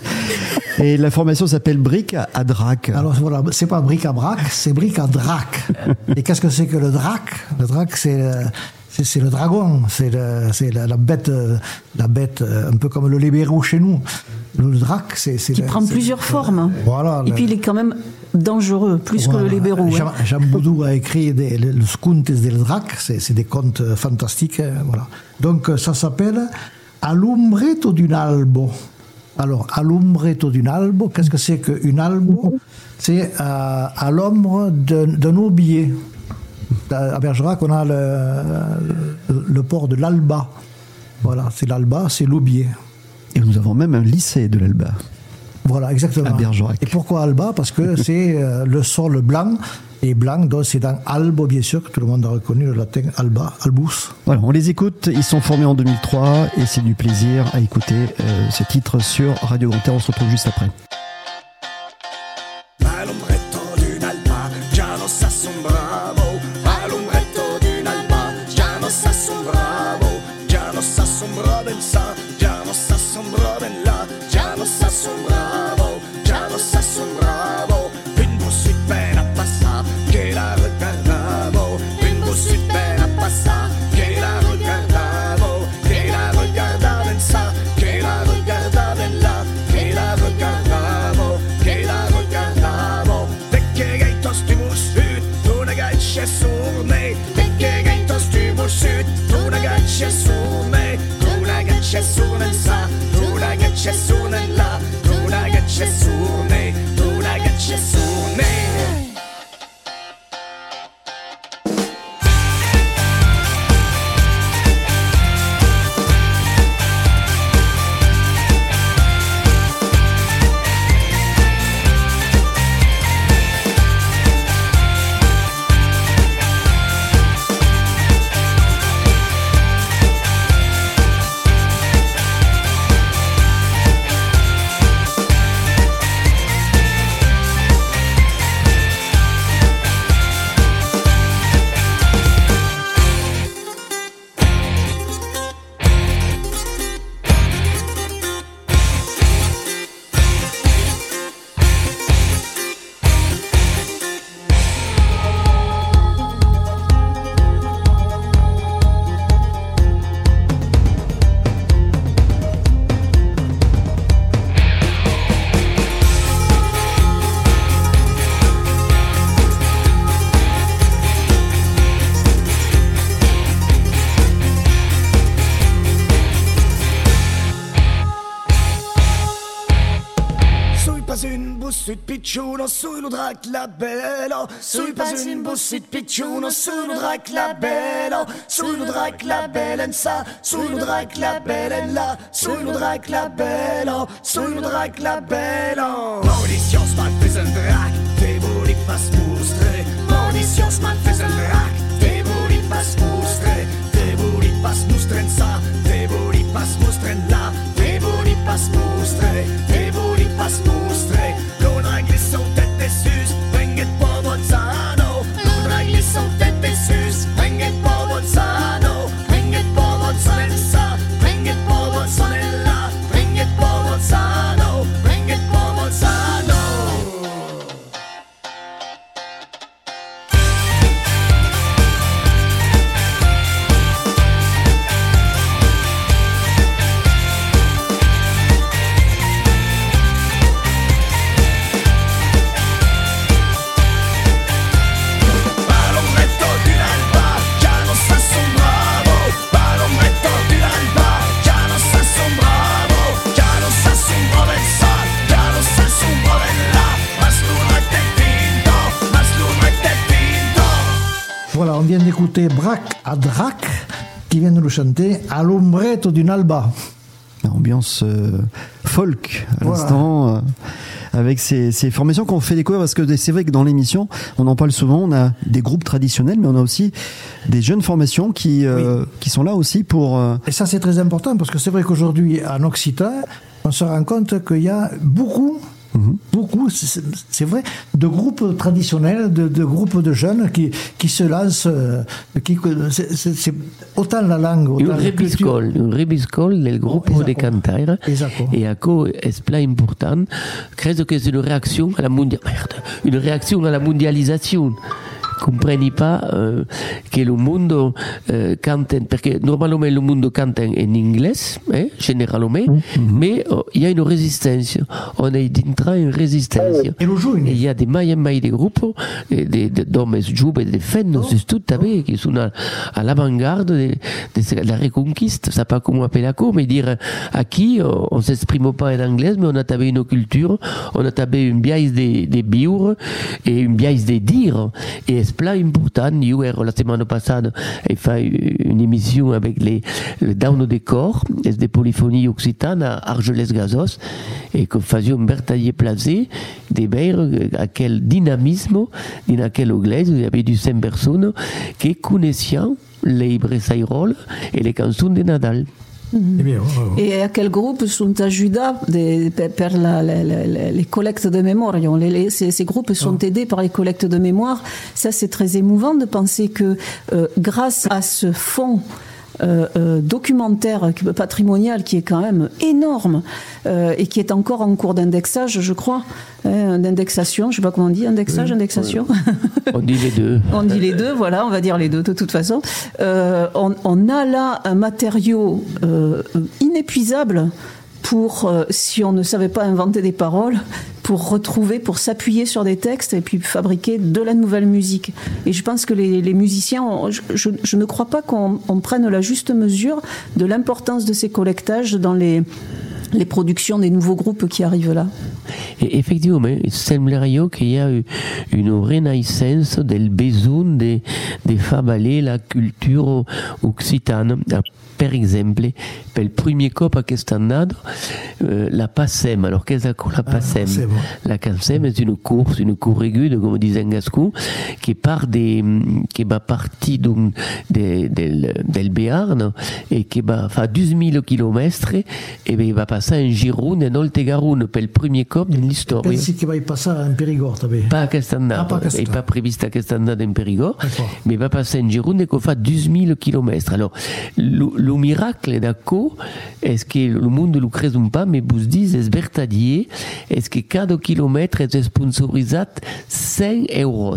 Et la formation s'appelle Bric à Drac. Alors voilà, c'est pas Bric à Brac, c'est Bric à Drac. Et qu'est-ce que c'est que le drac? Le drac, c'est le... C'est, c'est le dragon, c'est, le, c'est la, la bête, la bête un peu comme le libéraux chez nous. Le drac, c'est, c'est qui le, prend c'est, plusieurs formes. Voilà. Et le, puis il est quand même dangereux, plus voilà. que le libéraux. Jean, hein. Jean Boudou a écrit des, le, le Scontes del Drac, c'est, c'est des contes fantastiques. Voilà. Donc ça s'appelle Alumbreto d'un albo. Alors, Alumbreto d'un albo, qu'est-ce que c'est qu'une albo? C'est à, à l'ombre d'un, d'un aubier. À Bergerac, on a le, le port de l'Alba. Voilà, c'est l'Alba, c'est l'Aubier. Et nous avons même un lycée de l'Alba. Voilà, exactement. À Bergerac. Et pourquoi Alba? Parce que c'est euh, le sol blanc. Et blanc, donc c'est dans Albo, bien sûr, que tout le monde a reconnu le latin Alba, Albus. Voilà, on les écoute. Ils sont formés en deux mille trois et c'est du plaisir à écouter euh, ce titre sur Radio Grand Air. On se retrouve juste après. Che picciuno, sui lo drac la bello, sui pasi in bussit picciuno, sui lo drac la bello, sui lo drac la belenza, sui lo drac la belella, sui lo drac la bello, sui lo drac la bello. Mauritius macht diesen Drac, de wo die was mustre. Mauritius macht diesen Drac, de wo die was mustre, de wo die was mustren sa, de wo die was mustren la, de wo die was mustre, de wo die was mustre. L'on glisse au tête des sus, venget por Bolzano. L'on glisse au tête des sus, venget por Bolzano, venget por Bolzanensa, venget por Bolzanella, venget por Bolzano, venget por Bolzano. Voilà, on vient d'écouter Brac à Drac qui vient de nous chanter À l'ombretto d'une alba. Ambiance euh, folk à Voilà. l'instant, euh, avec ces, ces formations qu'on fait découvrir, parce que c'est vrai que dans l'émission, on en parle souvent, on a des groupes traditionnels, mais on a aussi des jeunes formations qui, euh, Oui. qui sont là aussi pour... euh, Et ça, c'est très important parce que c'est vrai qu'aujourd'hui, en Occitan, on se rend compte qu'il y a beaucoup, Mhm. beaucoup, c'est c'est vrai, de groupes traditionnels, de, de groupes de jeunes qui, qui se lancent, euh, qui, c'est- c'est c'est autant la langue, autant Un la culture. rebiscol, un rebiscol del gruppo esatto. de cantaire. Esatto. E ecco, è spla important. Credo che sia una reazione alla mondia- merde, una reazione alla mondializzazione. Compreni pas euh, che il mondo euh, canta, perché normalmente il mondo canta in inglese, eh, generalmente, Mm-hmm. ma oh, il y a une résistance. On est dintre une résistance. E lo giugno. E il y a des mai e mai di gruppo, eh, de, de, d'hommes giovani, de femmes, Oh. c'est tout à fait, qui sont à, à l'avant-garde de, de la reconquiste. Ça pas comment appeler ça, mais dire à qui on, on s'exprime pas en anglais, mais on a tabé une culture, on a tabé une biais de, de biure et une biais de dire. Et c'est plein important. Hier, la semaine passée, j'ai fait une émission avec les, les Down des corps, des polyphonies occitanes à Argelès-Gazos, et que faisions un bertaillé placé, des vers, à quel dynamisme, dans quelle église, il y avait du cinq personnes qui connaissaient les Bressairol et les chansons de Nadal. Eh bien, oh, oh. Et à quel groupe sont ajuda de, per, per la, la, la, la, les collectes de mémoire. Les, les, ces, ces groupes sont Oh. aidés par les collectes de mémoire. Ça, c'est très émouvant de penser que euh, grâce à ce fonds Euh, euh, documentaire patrimonial qui est quand même énorme euh, et qui est encore en cours d'indexage, je crois, hein, d'indexation, je sais pas comment on dit, indexage, Oui. indexation. On dit les deux. On dit les deux, voilà, on va dire les deux de toute façon. Euh, on, on a là un matériau euh, inépuisable pour, euh, si on ne savait pas inventer des paroles, pour retrouver, pour s'appuyer sur des textes et puis fabriquer de la nouvelle musique. Et je pense que les, les musiciens, ont, je, je, je ne crois pas qu'on on prenne la juste mesure de l'importance de ces collectages dans les, les productions des nouveaux groupes qui arrivent là. Et effectivement, il semblerait qu'il y a eu une renaissance del besoin de, de faire baler la culture occitane. Per exemple, per il primo cop a questa annata, euh, la PASSEM. Alors, qu'est-ce que la PASSEM? Ah, bon. La PASSEM est une course, une courrégule, comme disait en gascon, qui part des, qui va partir donc de, del, del Béarn et qui va faire douze mille kilomètres et ben, il va passer en Gironde et en Oltegaronne per il primo cop dell'histoire. Pensi che vai passare in Périgord, també? Pas à cette année, Ah, pas aquesta. et pas prévu à cette année en Périgord, D'accord. mais il va passer en Gironde et qu'on fait douze mille kilomètres. Alors, le, le miracle d'accord, est-ce que le monde ne crée pas, mais vous dites, c'est vertadier, est-ce que cada kilomètre est sponsorisé cent euros?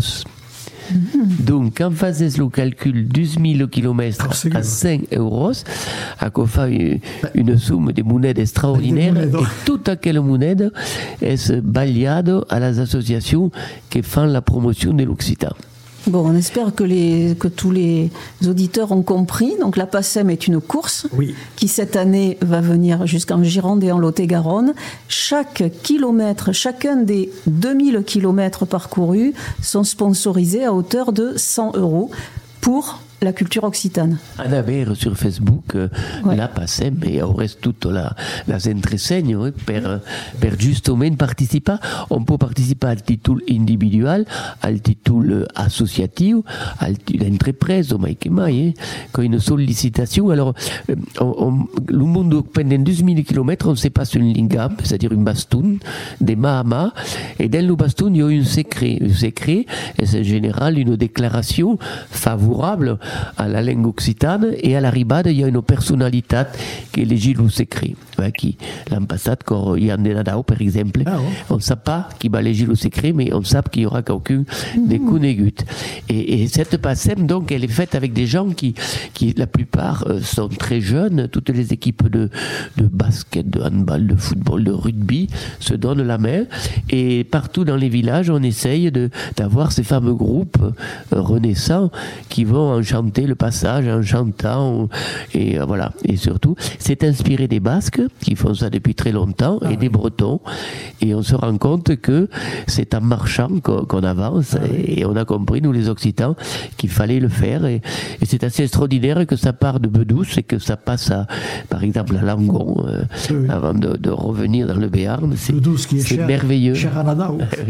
Donc, quand vous faites le calcul douze mille kilomètres Ah, c'est à bien. cent euros, à qu'on fait une, une somme de monnaie extraordinaire, Des monnaies, et toute aquelle monnaie est balayée à les associations qui font la promotion de l'Occitan. Bon, on espère que, les, que tous les auditeurs ont compris. Donc la PACEM est une course oui. qui cette année va venir jusqu'en Gironde et en Lot-et-Garonne. Chaque kilomètre, chacun des deux mille kilomètres parcourus sont sponsorisés à hauteur de cent euros pour la culture occitane. Anna Ver sur Facebook euh, ouais. la PACEM e au reste tutto la, la entresegno eh, per, per giustament participar. On peut participer al títol individual, al títol associatiu, al d'entreprise, mai che mai, eh, con une sollicitation. Alors, euh, on, on, le monde pendant douze mille kilomètres, on se passe une lingam, c'est-à-dire une baston, de main à main, et dans le baston, il y a un secret. Un secret, et c'est en général une déclaration favorable à la langue occitane, et à l'arribade, il y a une personnalité qui élegit le secret. Qui, l'an passé, quand Yann de Nadao, par exemple, ah, ouais. on ne sait pas qui va élegir le secret, mais on sait qu'il y aura quelqu'un mmh. des conégut. Et, et cette PACEM, donc, elle est faite avec des gens qui, qui la plupart, euh, sont très jeunes. Toutes les équipes de, de basket, de handball, de football, de rugby se donnent la main. Et partout dans les villages, on essaye de, d'avoir ces fameux groupes euh, renaissants qui vont enchanter le passage en chantant. Et euh, voilà. Et surtout, c'est inspiré des Basques qui font ça depuis très longtemps ah, et oui. des Bretons. Et on se rend compte que c'est en marchant qu'on, qu'on avance. Ah, oui. Et on a compris, nous les Occitans, qu'il fallait le faire. Et, et c'est assez extraordinaire que ça part de Bedouce et que ça passe à, par exemple, à Langon, euh, oui. avant de, de revenir dans le Béarn. C'est, qui est c'est cher, merveilleux. Cher à Nadao. oui.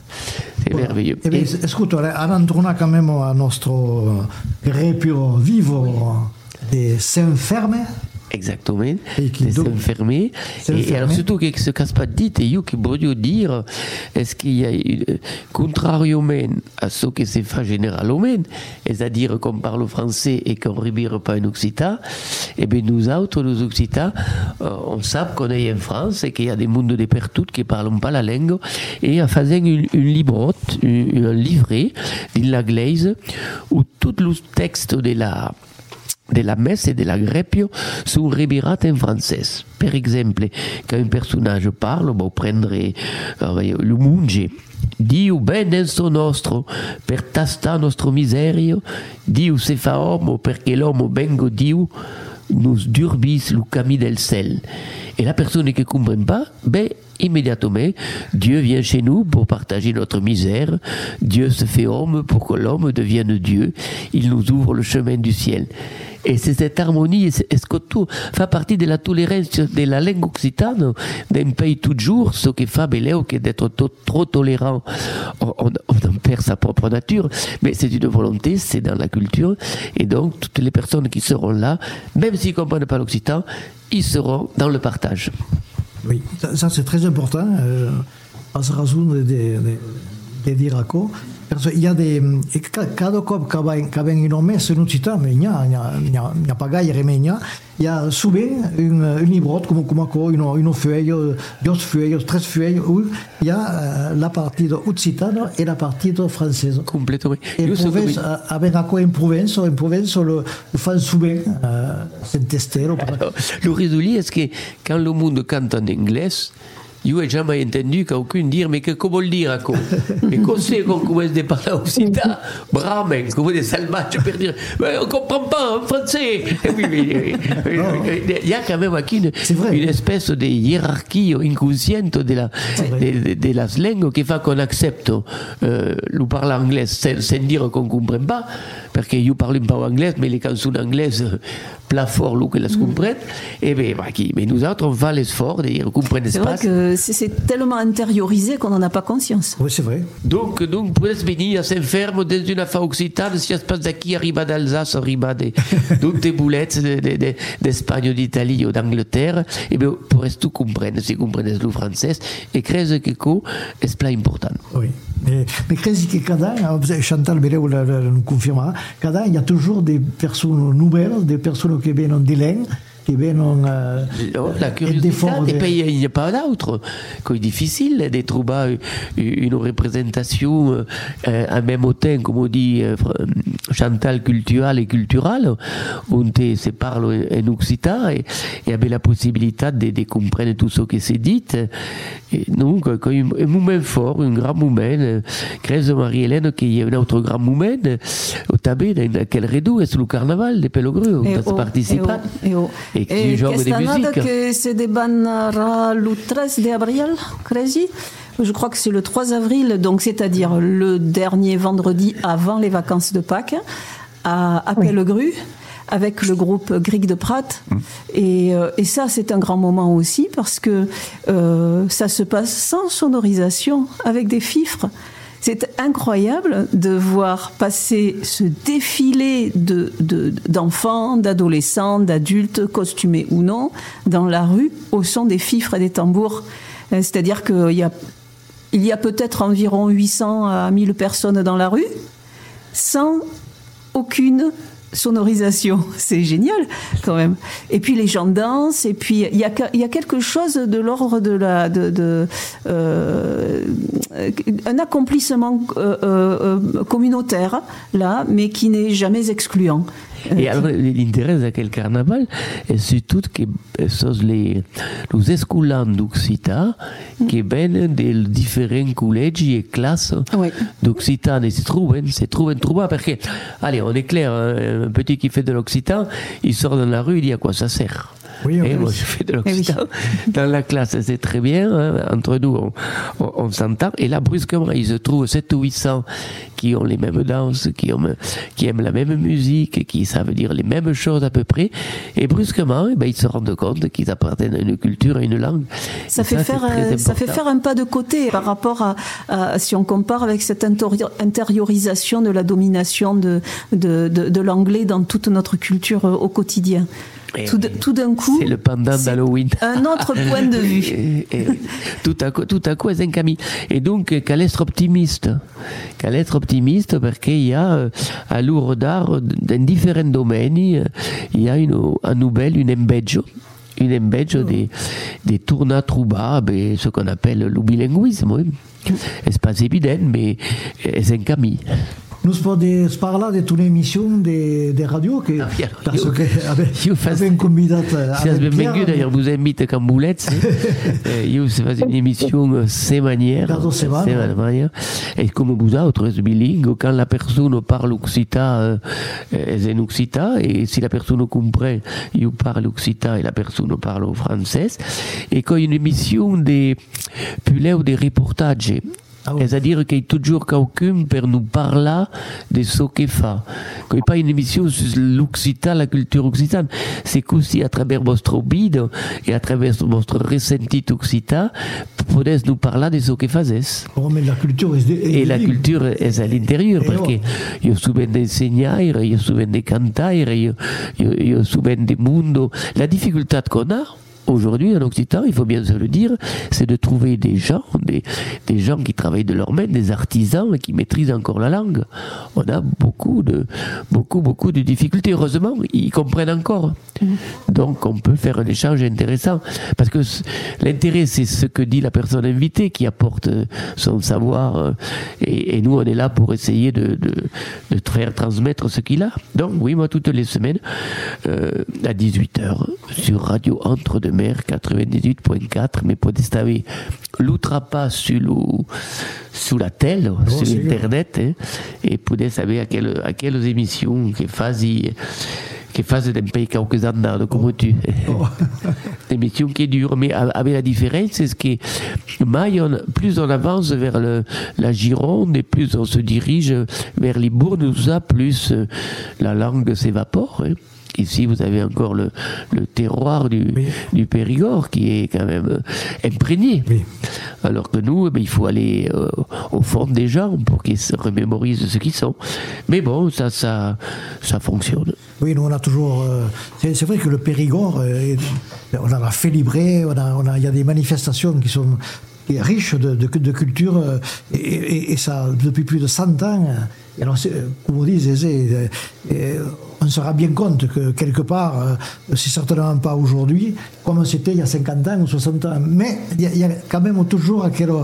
C'est voilà. merveilleux. Eh bien, et... Ascolta, adesso torna quand même à nostro grepio vivo de Saint-Ferme. Exactement, c'est s'enfermer. Et, et alors surtout que se casse pas de dit, et io che voglio dire, est-ce qu'il y a, contrairement à ce que se fait généralement, c'est-à-dire qu'on parle français et qu'on ne rébire pas en occitan, et bien nous autres, les occitans, euh, on sait qu'on est en France et qu'il y a des mondes de partout qui ne parlent pas la langue, et en faisant une, une librotte, une, un livret, d'une la glaise, où tout le texte de la de la messe et de la grepio sont ribirate en français. Per exemple, quand un personnage parle, on prendre le munge. Dio benedetto nostro per tasta nostro miserio, Dio se fa homo perché l'homo bengo Dio nous durbis le camin del ciel. Et la personne qui ne comprend pas, ben, immédiatement, Dieu vient chez nous pour partager notre misère. Dieu se fait homme pour que l'homme devienne Dieu. Il nous ouvre le chemin du ciel. Et c'est cette harmonie, est-ce que tout fait partie de la tolérance de la langue occitane d'un pays toujours, ce qui fait beleu que d'être to- trop tolérant, on, on, on en perd sa propre nature, mais c'est une volonté, c'est dans la culture, et donc toutes les personnes qui seront là, même s'ils ne comprennent pas l'occitan, ils seront dans le partage. Oui, ça, ça c'est très important, euh, à ce raison de, de, de, de dire à quoi. Parce qu'il y a des. Cada cop que ven une messe en occitan, mais il n'y a, il y a, il y a pas gaire, mais il y a, il y a souvent une, une librotte, comme, comme quoi, une, une feuille, deux feuilles, trois feuilles, où il y a la partie occitane et la partie française. Complètement. Et Provence, avec encore en Provence, en Provence, le, le fan souvent, euh, Saint-Estelle. Le résolu, est-ce que quand le monde cante en anglais, je n'ai jamais entendu qu'aucun dire, mais que comment le dire à quoi? Mais qu'on sait qu'on commence à parler occitan, bramen, comme des salvages, pour dire, mais on ne comprend pas en français. Oui, mais, il y a quand même aquí une, une espèce de hiérarchie inconsciente de la, de, de, de la langue qui fait qu'on accepte euh, le parler anglais sans, sans dire qu'on ne comprend pas, parce que je ne parle pas anglais, mais les chansons anglaises, plat fort, l'eau que las comprennent, et bien, mais nous autres, on va l'effort de dire qu'on comprenne c'est vrai que c'est, c'est tellement intériorisé qu'on n'en a pas conscience. Oui, c'est vrai. Donc, donc, puedes venir à Saint-Ferme dans une affaire occitane, si ça se passe d'ici, arriba d'Alsace, arriba de toutes les boulettes de, de, de, d'Espagne, d'Italie ou d'Angleterre, et bien, pour tout comprendre, si comprennent le français, et crèze que co, c'est pas important. Oui. Mais, mais crèze que cada, Chantal Beleu nous confirmera, cada, il y a toujours des personnes nouvelles, des personnes qui viennent de langue, che vengono no, la curiosità e poi il n'y a pas d'autre. C'est difficile de trouver une représentation euh, en même temps, comme on dit euh, Chantal, culturelle et culturelle, où on se parle en occitan et, et avec la possibilité de, de comprendre tout ce qui s'est dit. Et donc, un moment fort, un grand moment, Grèce Marie-Hélène, qui y a un autre grand moment, au tabé, dans quel rideau, c'est le carnaval de Pellegru, où tu participes. Et, oh, et qui joue de musique. Que c'est des banara le treize d'avril, crazy. Je crois que c'est le trois avril, donc c'est-à-dire le dernier vendredi avant les vacances de Pâques, à, à Pellegru, avec le groupe Grieg de Prat. Mmh. Et, euh, et ça, c'est un grand moment aussi, parce que euh, ça se passe sans sonorisation, avec des fifres. C'est incroyable de voir passer ce défilé de, de, d'enfants, d'adolescents, d'adultes, costumés ou non, dans la rue, au son des fifres et des tambours. C'est-à-dire qu'il y a, il y a peut-être environ huit cents à mille personnes dans la rue, sans aucune sonorisation. C'est génial, quand même. Et puis les gens dansent, et puis il y a, il y a quelque chose de l'ordre de la... De, de, euh, un accomplissement euh, euh, communautaire, là, mais qui n'est jamais excluant. Et alors, l'intérêt de quel carnaval est surtout que sont les, les escolans d'Occitan qui viennent des différents collèges et classes oui. d'Occitan et se trouvent, se trouvent trouvés parce que, allez, on est clair, un petit qui fait de l'Occitan, il sort dans la rue, il dit à quoi ça sert. Oui, et oui. Moi, je fais de l'occitan. Oui. Dans la classe, c'est très bien. Hein. Entre nous, on, on, on s'entend. Et là, brusquement, il se trouve sept ou huit cents qui ont les mêmes danses, qui, ont, qui aiment la même musique, qui savent dire les mêmes choses à peu près. Et brusquement, eh ben, ils se rendent compte qu'ils appartiennent à une culture, à une langue. Ça, fait, ça, faire, euh, ça fait faire un pas de côté par rapport à, à si on compare avec cette intériorisation de la domination de, de, de, de l'anglais dans toute notre culture euh, au quotidien. Tout, de, tout d'un coup, c'est le pendant d'Halloween. Un autre point de vue. et, et, tout à coup, tout à coup, c'est un cami. Et donc, qu'à l'être optimiste, qu'à l'être optimiste, parce qu'il y a à Lourdes dans différents domaines, il y a une, à nouvelle une embeggio. Une embeggio oh. des, des tournats trouba, ce qu'on appelle le bilinguisme. Oui. C'est pas évident, mais c'est un cami. Nous podem parlar de toute l'émission de, de radio que, ah, parce io, que io avem convidat si has benvingut, d'ailleurs vous invite quand boulets io fais une émission semanière semanière et comme vous autres bilingue quand la personne parle occitan c'est en occitan et si la personne comprend io parle occitan et la personne parle français et quand une émission de puller ou des reportages. Ah oui. C'est-à-dire qu'il y a toujours quelqu'un pour nous parler de ce qu'il fait. Qu'il n'y a pas une émission sur l'occitan, la culture occitane. C'est qu'aussi à travers votre bide et à travers votre ressenti occitan, vous pouvez nous parler de ce qu'il faisait. Oh, mais la culture est, est Et la culture est à l'intérieur, parce qu'il y a souvent des enseignants, il y a souvent des cantants, il y a souvent des mondes. La difficulté qu'on a, aujourd'hui, en Occitan, il faut bien se le dire, c'est de trouver des gens, des, des gens qui travaillent de leur main, des artisans et qui maîtrisent encore la langue. On a beaucoup de, beaucoup, beaucoup de difficultés. Heureusement, ils comprennent encore. Donc, on peut faire un échange intéressant. Parce que l'intérêt, c'est ce que dit la personne invitée qui apporte son savoir. Et, et nous, on est là pour essayer de, de, de faire transmettre ce qu'il a. Donc, oui, moi, toutes les semaines, euh, à dix-huit heures, sur Radio Entre de Mer quatre-vingt-dix-huit point quatre, mais pour déstaver l'outrapa sur, le, sur la télé, oh, sur Internet, hein, et pour savoir à, quelle, à quelles émissions qui fassent qui fassent d'un pays quelques années, comme tu. Oh. Une émission qui est dure, mais avec la différence, c'est ce que on, plus on avance vers le, la Gironde et plus on se dirige vers les bourgs, plus euh, la langue s'évapore. Hein. Ici, vous avez encore le, le terroir du, oui. du Périgord qui est quand même euh, imprégné. Oui. Alors que nous, eh bien, il faut aller euh, au fond des gens pour qu'ils se remémorisent ce qu'ils sont. Mais bon, ça, ça, ça fonctionne. Oui, nous, on a toujours... Euh, c'est, c'est vrai que le Périgord, euh, on en a fait librer, on a, on a, il y a des manifestations qui sont riches de, de, de culture, euh, et, et, et ça, depuis plus de cent ans. Alors, comme on dit, c'est... c'est on se rend bien compte que quelque part, euh, c'est certainement pas aujourd'hui, comme c'était il y a cinquante ans ou soixante ans, mais il y, y a quand même toujours aquel,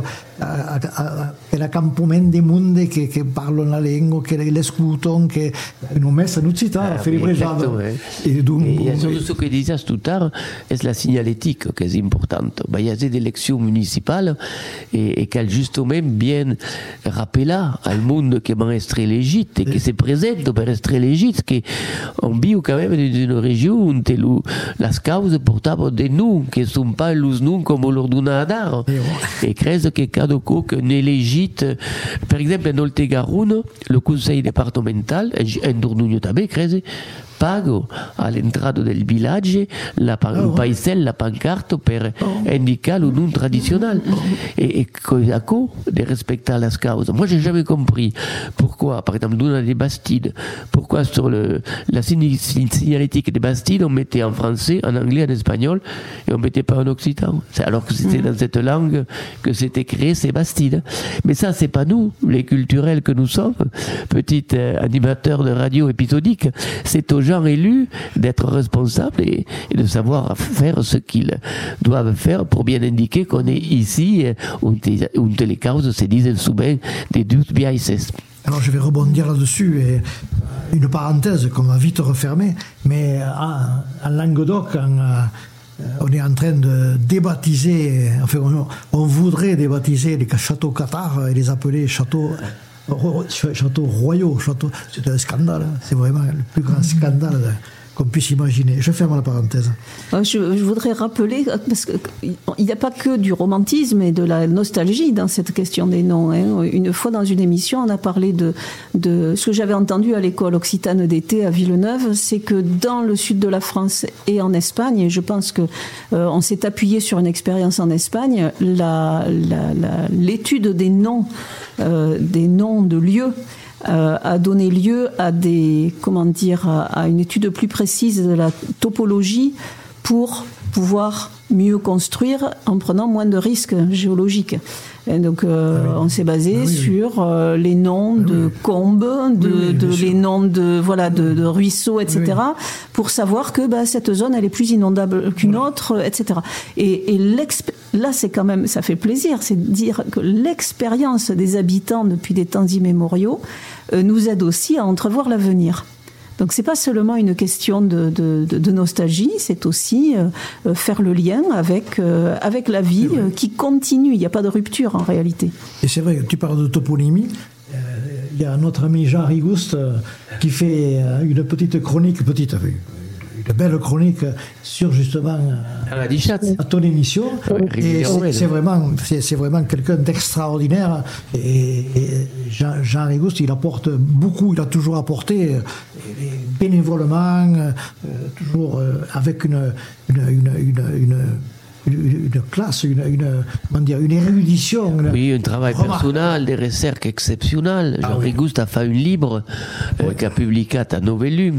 accampamento di mondi che, che parlano la lingua, che l'escutono, che non messa non si Ah, oui, exactement, ouais. Et, donc, et il y a surtout ce que disais tout à l'heure, c'est la signalétique qui est importante. Ben, il y a des élections municipales et, et qu'elle justement bien rappelle al monde che va essere elegit e che si presenta per essere elegit, che on vit quand même dans une région où les causes portables de nous, qui ne sont pas les noms comme l'ordinateur. Et crève que cada co n'est légit. Par exemple, dans le Tegaroun, le conseil départemental, en Dordogne també, crève, pago all'entrata del villaggio la, oh. un paisel, la pancarte per oh. indiquer le nom traditionnel oh. et, et à quoi de respecter les causes. Moi j'ai jamais compris pourquoi par exemple nous on a des Bastides, pourquoi sur le, la signalétique des Bastides on mettait en français, en anglais, en espagnol et on mettait pas en occitan, alors que c'était mmh. dans cette langue que c'était créé ces Bastides. Mais ça c'est pas nous, les culturels que nous sommes, petits euh, animateurs de radio épisodiques, c'est aux gens élus d'être responsables et, et de savoir faire ce qu'ils doivent faire pour bien indiquer qu'on est ici où, où les causes se disent souvent des doutes biaises. Alors je vais rebondir là-dessus et une parenthèse qu'on va vite refermer, mais en, en Languedoc, en, on est en train de débaptiser, enfin on, on voudrait débaptiser les châteaux cathares et les appeler châteaux châteaux royaux, châteaux, c'est un scandale, c'est vraiment le plus grand scandale qu'on puisse imaginer. Je ferme la parenthèse. Je, je voudrais rappeler, parce qu'il n'y a pas que du romantisme et de la nostalgie dans cette question des noms. Hein. Une fois dans une émission, on a parlé de, de ce que j'avais entendu à l'école occitane d'été à Villeneuve, c'est que dans le sud de la France et en Espagne, et je pense que euh, on s'est appuyé sur une expérience en Espagne, la, la, la, l'étude des noms, euh, des noms de lieux, Euh, a donné lieu à des, comment dire, à, à une étude plus précise de la topologie pour pouvoir mieux construire en prenant moins de risques géologiques. Et donc, euh, ah oui. on s'est basé ah oui, sur euh, les noms ah de oui. combes, de, oui, oui, de les noms de voilà de, de ruisseaux, et cetera, oui. pour savoir que bah, cette zone elle est plus inondable qu'une oui. autre, et cetera. Et, et là, c'est quand même, ça fait plaisir, c'est de dire que l'expérience des habitants depuis des temps immémoriaux euh, nous aide aussi à entrevoir l'avenir. Donc c'est pas seulement une question de, de, de, de nostalgie, c'est aussi euh, faire le lien avec, euh, avec la vie euh, qui continue, il n'y a pas de rupture en réalité. Et c'est vrai, tu parles de toponymie, il euh, y a notre ami Jean Rigouste euh, qui fait euh, une petite chronique, petite, une belle chronique sur justement à, à ton émission. Oui, et c'est, c'est, vraiment, c'est, c'est vraiment quelqu'un d'extraordinaire. Et, et Jean, Jean Rigouste, il apporte beaucoup, il a toujours apporté bénévolement, euh, toujours euh, avec une, une, une, une, une Une, une classe, une, une, comment dire, une érudition. Oui, un travail personnel, des recherches exceptionnelles. Jean ah, oui. Rigouste a fait un livre euh, oui. qui a publié à Novelum.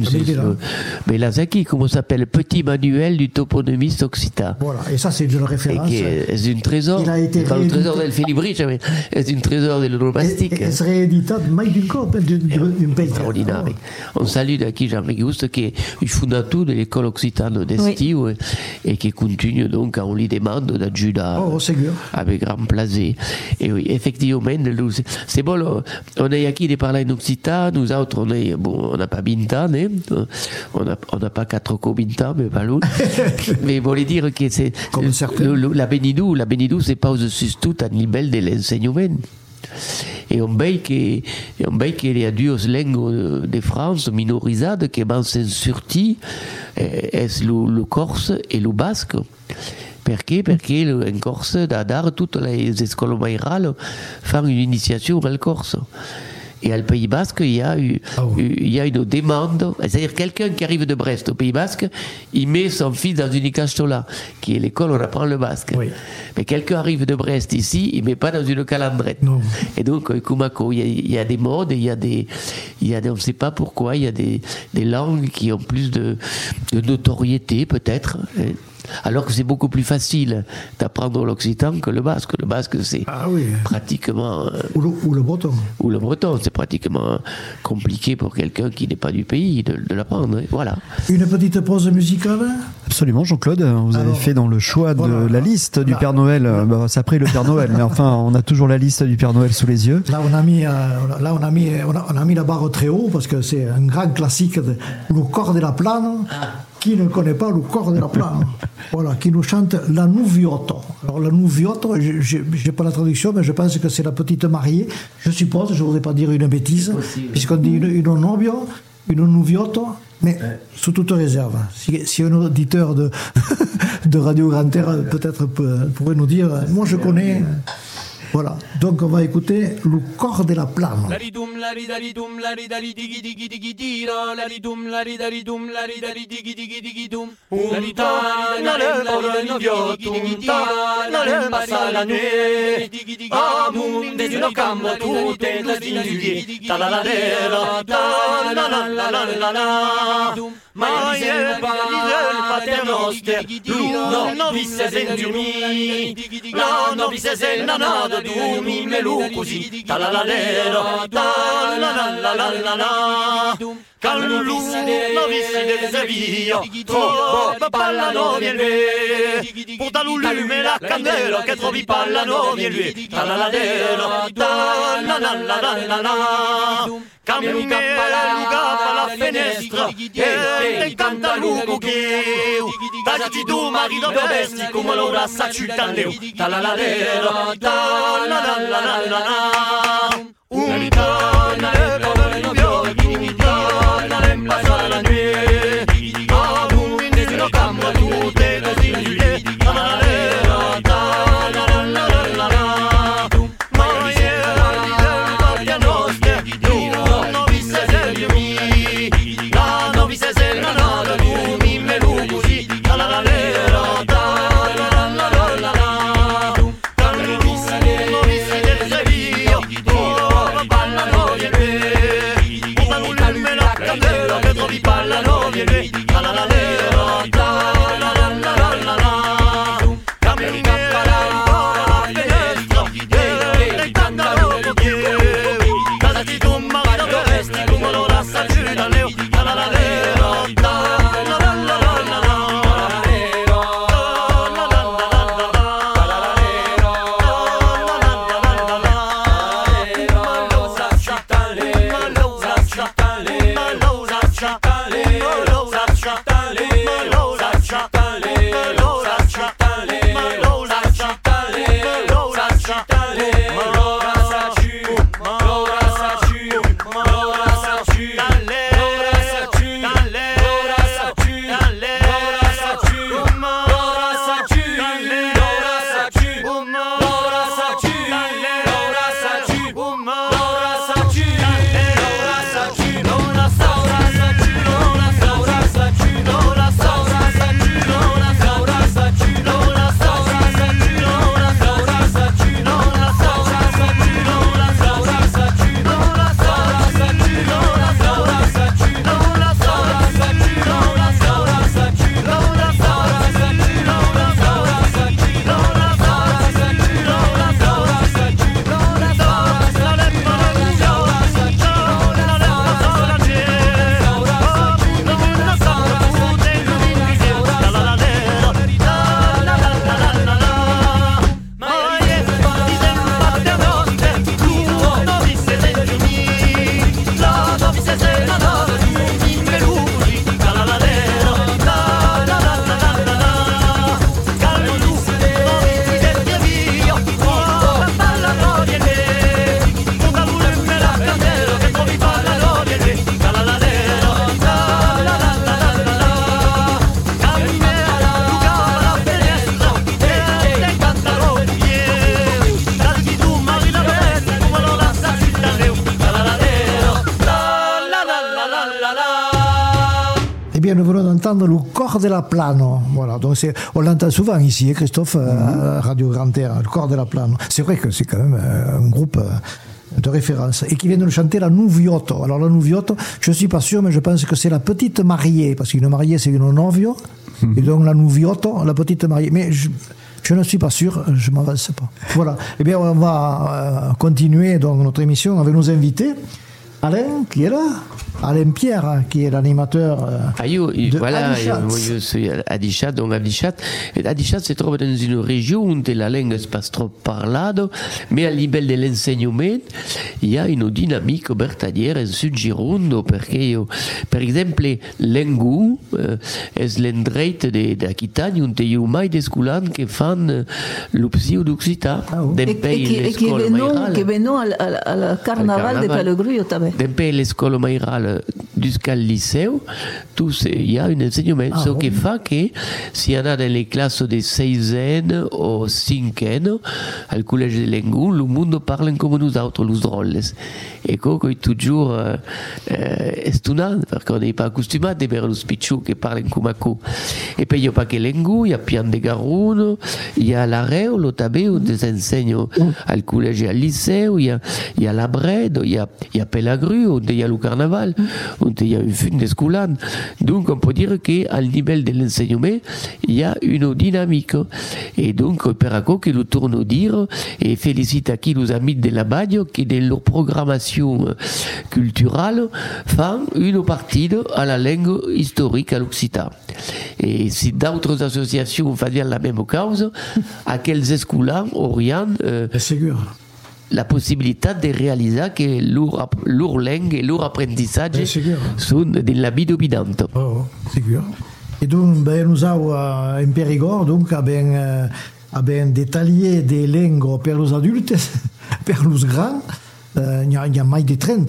Mais là, c'est qui, comment s'appelle, Petit manuel du toponymiste occitan. Voilà, et ça, c'est une référence. Et c'est une trésor. Il a été pas un trésor del Filibrich, mais c'est une trésor de l'onomastique. Et, et c'est réédité mai d'une copie, d'une pays. Extraordinaire. Oh. On salue d'acquis Jean Rigouste, qui est le fondateur de l'école occitane d'Esti, oui. et qui continue donc à on lui demande d'adjuda oh, avec grand plaisir. Et oui, effectivement, c'est bon, on est ici de parler en occitan, nous autres, on est, bon, on n'a pas vingt ans, hein, on n'a on a pas quatre co vingt ans, mais pas l'autre. Mais voulait dire que c'est, le, le, la Benidou, la Benidou, c'est pas au-dessus tout à niveau de l'enseignement. Et on veut que, on veut qu'il y a deux langues de France minorisées qui vont s'en sortir, est le, le corse et le basque. Perché? Perché in Corse, da dar, tutte le scuole mairali fanno un'iniziazione al corso. Et au Pays Basque, il y a, eu, oh. il y a une demande, c'est-à-dire quelqu'un qui arrive de Brest au Pays Basque, il met son fils dans une Ikastola, qui est l'école où on apprend le basque. Oui. Mais quelqu'un arrive de Brest ici, il ne met pas dans une calandrette. Non. Et donc, Kumako, il y, a, il y a des modes, il y a des, il y a des, on ne sait pas pourquoi, il y a des, des langues qui ont plus de, de notoriété peut-être. Alors que c'est beaucoup plus facile d'apprendre l'occitan que le basque. Le basque, c'est ah oui. pratiquement... Euh, ou, le, ou le breton. Ou le breton, c'est pratiquement compliqué pour quelqu'un qui n'est pas du pays de, de l'apprendre. Voilà. Une petite pause musicale ? Absolument, Jean-Claude. Vous avez Alors, fait dans le choix de voilà, la liste du là, Père Noël. Là, bah, c'est après le Père Noël, mais enfin, on a toujours la liste du Père Noël sous les yeux. Là, on a mis, euh, là, on a mis, on a, on a mis la barre très haut parce que c'est un grand classique de Le Cor de la Plane. Qui ne connaît pas Le Cor de la Plane? Voilà, qui nous chante La Nuviotto. Alors la Nuviotto, je n'ai pas la traduction, mais je pense que c'est la petite mariée. Je suppose, je ne voudrais pas dire une bêtise, puisqu'on dit une, une novio, une Nuviotto, mais ouais. Sous toute réserve. Si, si un auditeur de, de Radio Grand Air peut-être peut, pourrait nous dire, moi je connais... Voilà, donc on va écouter Le Cor de la Plane. Laridum, laridalidum, laridali digi digi digi dira, laridum, laridalidum, laridali digi digi digi dum. Untana le noviotum, tana le passa la nuit, amum des une cambre tutte così, ta la la la, ta la la la la la la. Ma il pater noster, no novices en giumi, no novices en nanado dumi melu così, ta la la la, ta la la la la la la. Callu novici del Sevilla, troppo parlano di lui, pour t'allumer la candela che trovi parlano di lui, ta la la la, ta la la la la la la. Cammina alla finestra e canta Luco che Tagiti tu marito vesti come l'ora sa cittadeo ta la la la ta la la la la la la un tana e poi non vi tana e passa la nuit a un indesino campo tutte così ta la la ta la la la la la ma è la nostra Nous venons d'entendre Le Cor de la Plane. Voilà, donc c'est, on l'entend souvent ici, Christophe, mm-hmm. à Radio Grand Air, Le Cor de la Plane. C'est vrai que c'est quand même un groupe de référence et qui vient de le chanter La Nuviotto. Alors la Nuviotto, je ne suis pas sûr, mais je pense que c'est la petite mariée, parce qu'une mariée c'est une novio. Et donc la Nuviotto, la petite mariée. Mais je, je ne suis pas sûr, je ne m'avance pas. Voilà. Eh bien, on va euh, continuer donc notre émission avec nos invités. Alain, qui est là, Alain Pierre, qui est l'animateur euh, ah, io, de voilà, Adichat. Io, io sono Adichat, donc Adichat. Adichat se trova dans une région où la langue n'est pas trop parlada, mais à livello dell'insegnamento il y a une dynamique bertanière in Sud Girondo, perché io, per esempio, l'Engu eh, è l'endreit d'Aquitania, on te io mai desculan che fan l'opsio d'Occità, ah, oh. e, e, che, e che vengono che vengono al, al, al carnaval de Pellegruio també. Dempè l'escola mairale jusqu'à liceo, il y a un enseignement ah, qui bon. Fait que si on a dans les classes de seizième ou cinquième, au collège de Lengu, le monde parle comme nous autres, les drôles. Et que est toujours euh, étonnant, parce qu'on n'est pas accoutumé à voir les pichous qui parlent comme ça. Et puis il n'y a pas que Lengu, il y a Pian de Garonne, il y a l'Areo, l'Otabé, où des enseignent au collège et au lycée, il y a, il y a la Brede, il y a, il y a Pelagru, où il y a le carnaval, où il y a une fin de scolan. Donc on peut dire qu'à niveau de l'enseignement, il y a une dynamique. Et donc, per acco che lo torno a dire, et félicite à qui les amis de la Bagne, qui dans leur programmation culturelle, font une partie à la langue historique à l'Occitan. Et si d'autres associations font la même cause, à quels escoulants aurions euh, la possibilité de réaliser que leur, leur langue et leur apprentissage sont dans la vie dominante. Oh, c'est sûr. Et donc, ben, nous avons euh, en Périgord, donc, abbiamo, euh, abbiamo des tagliers de langues pour les adultes, pour les grands, euh, il y a, y a mai de trente.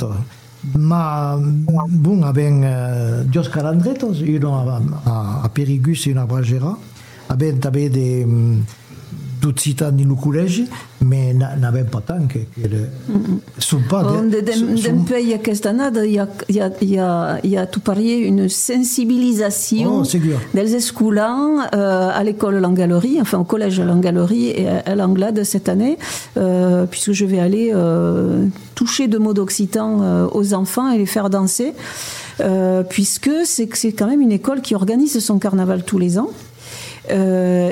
Ma, bon, abbiamo euh, deux quaranteto, uno a, a, a Périgus et une a Bragera. Abbiamo també de um, d'Occità nel collège, mais n'avem pas tant que, que le, sont pas de, d'un pays aquesta annada il y a il y a il y a il y a tout parier une sensibilisation oh, des escoulants euh, à l'école Langalerie, enfin au collège Langalerie et à, à l'Anglade cette année, euh, puisque je vais aller euh, toucher deux mots d'occitan euh, aux enfants et les faire danser, euh, puisque c'est c'est quand même une école qui organise son carnaval tous les ans. Euh,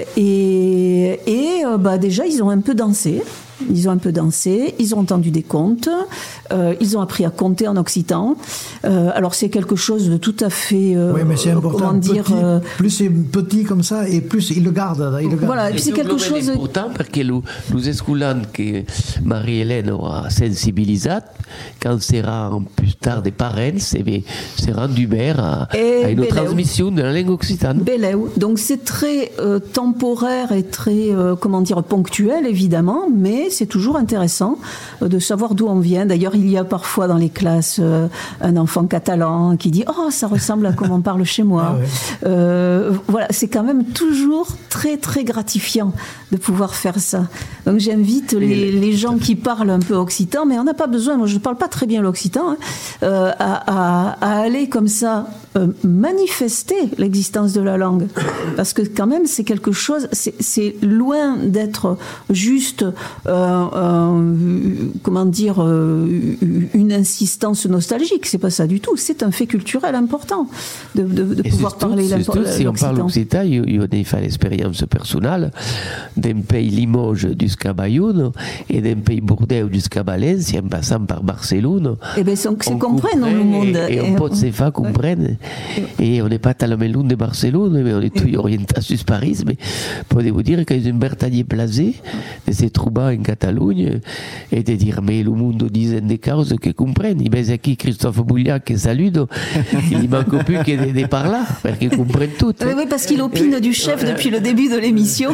et et euh, bah déjà ils ont un peu dansé, ils ont un peu dansé, ils ont entendu des contes, euh, ils ont appris à compter en occitan. Euh, alors c'est quelque chose de tout à fait, euh, oui, mais c'est important. Comment dire, petit, euh, plus c'est petit comme ça et plus il le garde. Il le garde. Voilà, et c'est quelque chose important parce que les escoulants que Marie-Hélène aura sensibilisé, quand sera plus tard des parents, sera du maire à, à une transmission de la langue occitane. Beleu. Donc c'est très euh, temporaire et très euh, comment dire ponctuel évidemment, mais c'est toujours intéressant euh, de savoir d'où on vient. D'ailleurs, il y a parfois dans les classes euh, un enfant catalan qui dit « Oh, ça ressemble à comment on parle chez moi. Ah ouais. » euh, Voilà, c'est quand même toujours très, très gratifiant de pouvoir faire ça. Donc j'invite les, les gens qui parlent un peu occitan, mais on n'a pas besoin, moi je ne parle pas très bien l'occitan, hein, euh, à, à, à aller comme ça euh, manifester l'existence de la langue. Parce que quand même, c'est quelque chose, c'est, c'est loin d'être juste... Euh, euh, comment dire, euh, une insistance nostalgique, c'est pas ça du tout, c'est un fait culturel important de, de, de pouvoir surtout, parler l'occitan. Si on parle occitan, il y a fait l'expérience personnelle d'un pays Limoges jusqu'à Bayonne et d'un pays Bordeaux jusqu'à Valence, en passant par Barcelone. Et bien, c'est comprenne dans le monde. Et, et on peut se faire comprendre. Et on n'est pas tellement loin de Barcelone, mais on est tout orienté sur Paris. Mais pour vous dire qu'il y a une Bertanier placée de ces troubats en Catalogne et de dire mais le monde disait des causes que comprennent. Il y a qui Christophe Bouliac qui salue, il manque plus que de, de par là parce qu'ils comprennent tout. Oui, oui, parce qu'il opine du chef depuis le début de l'émission.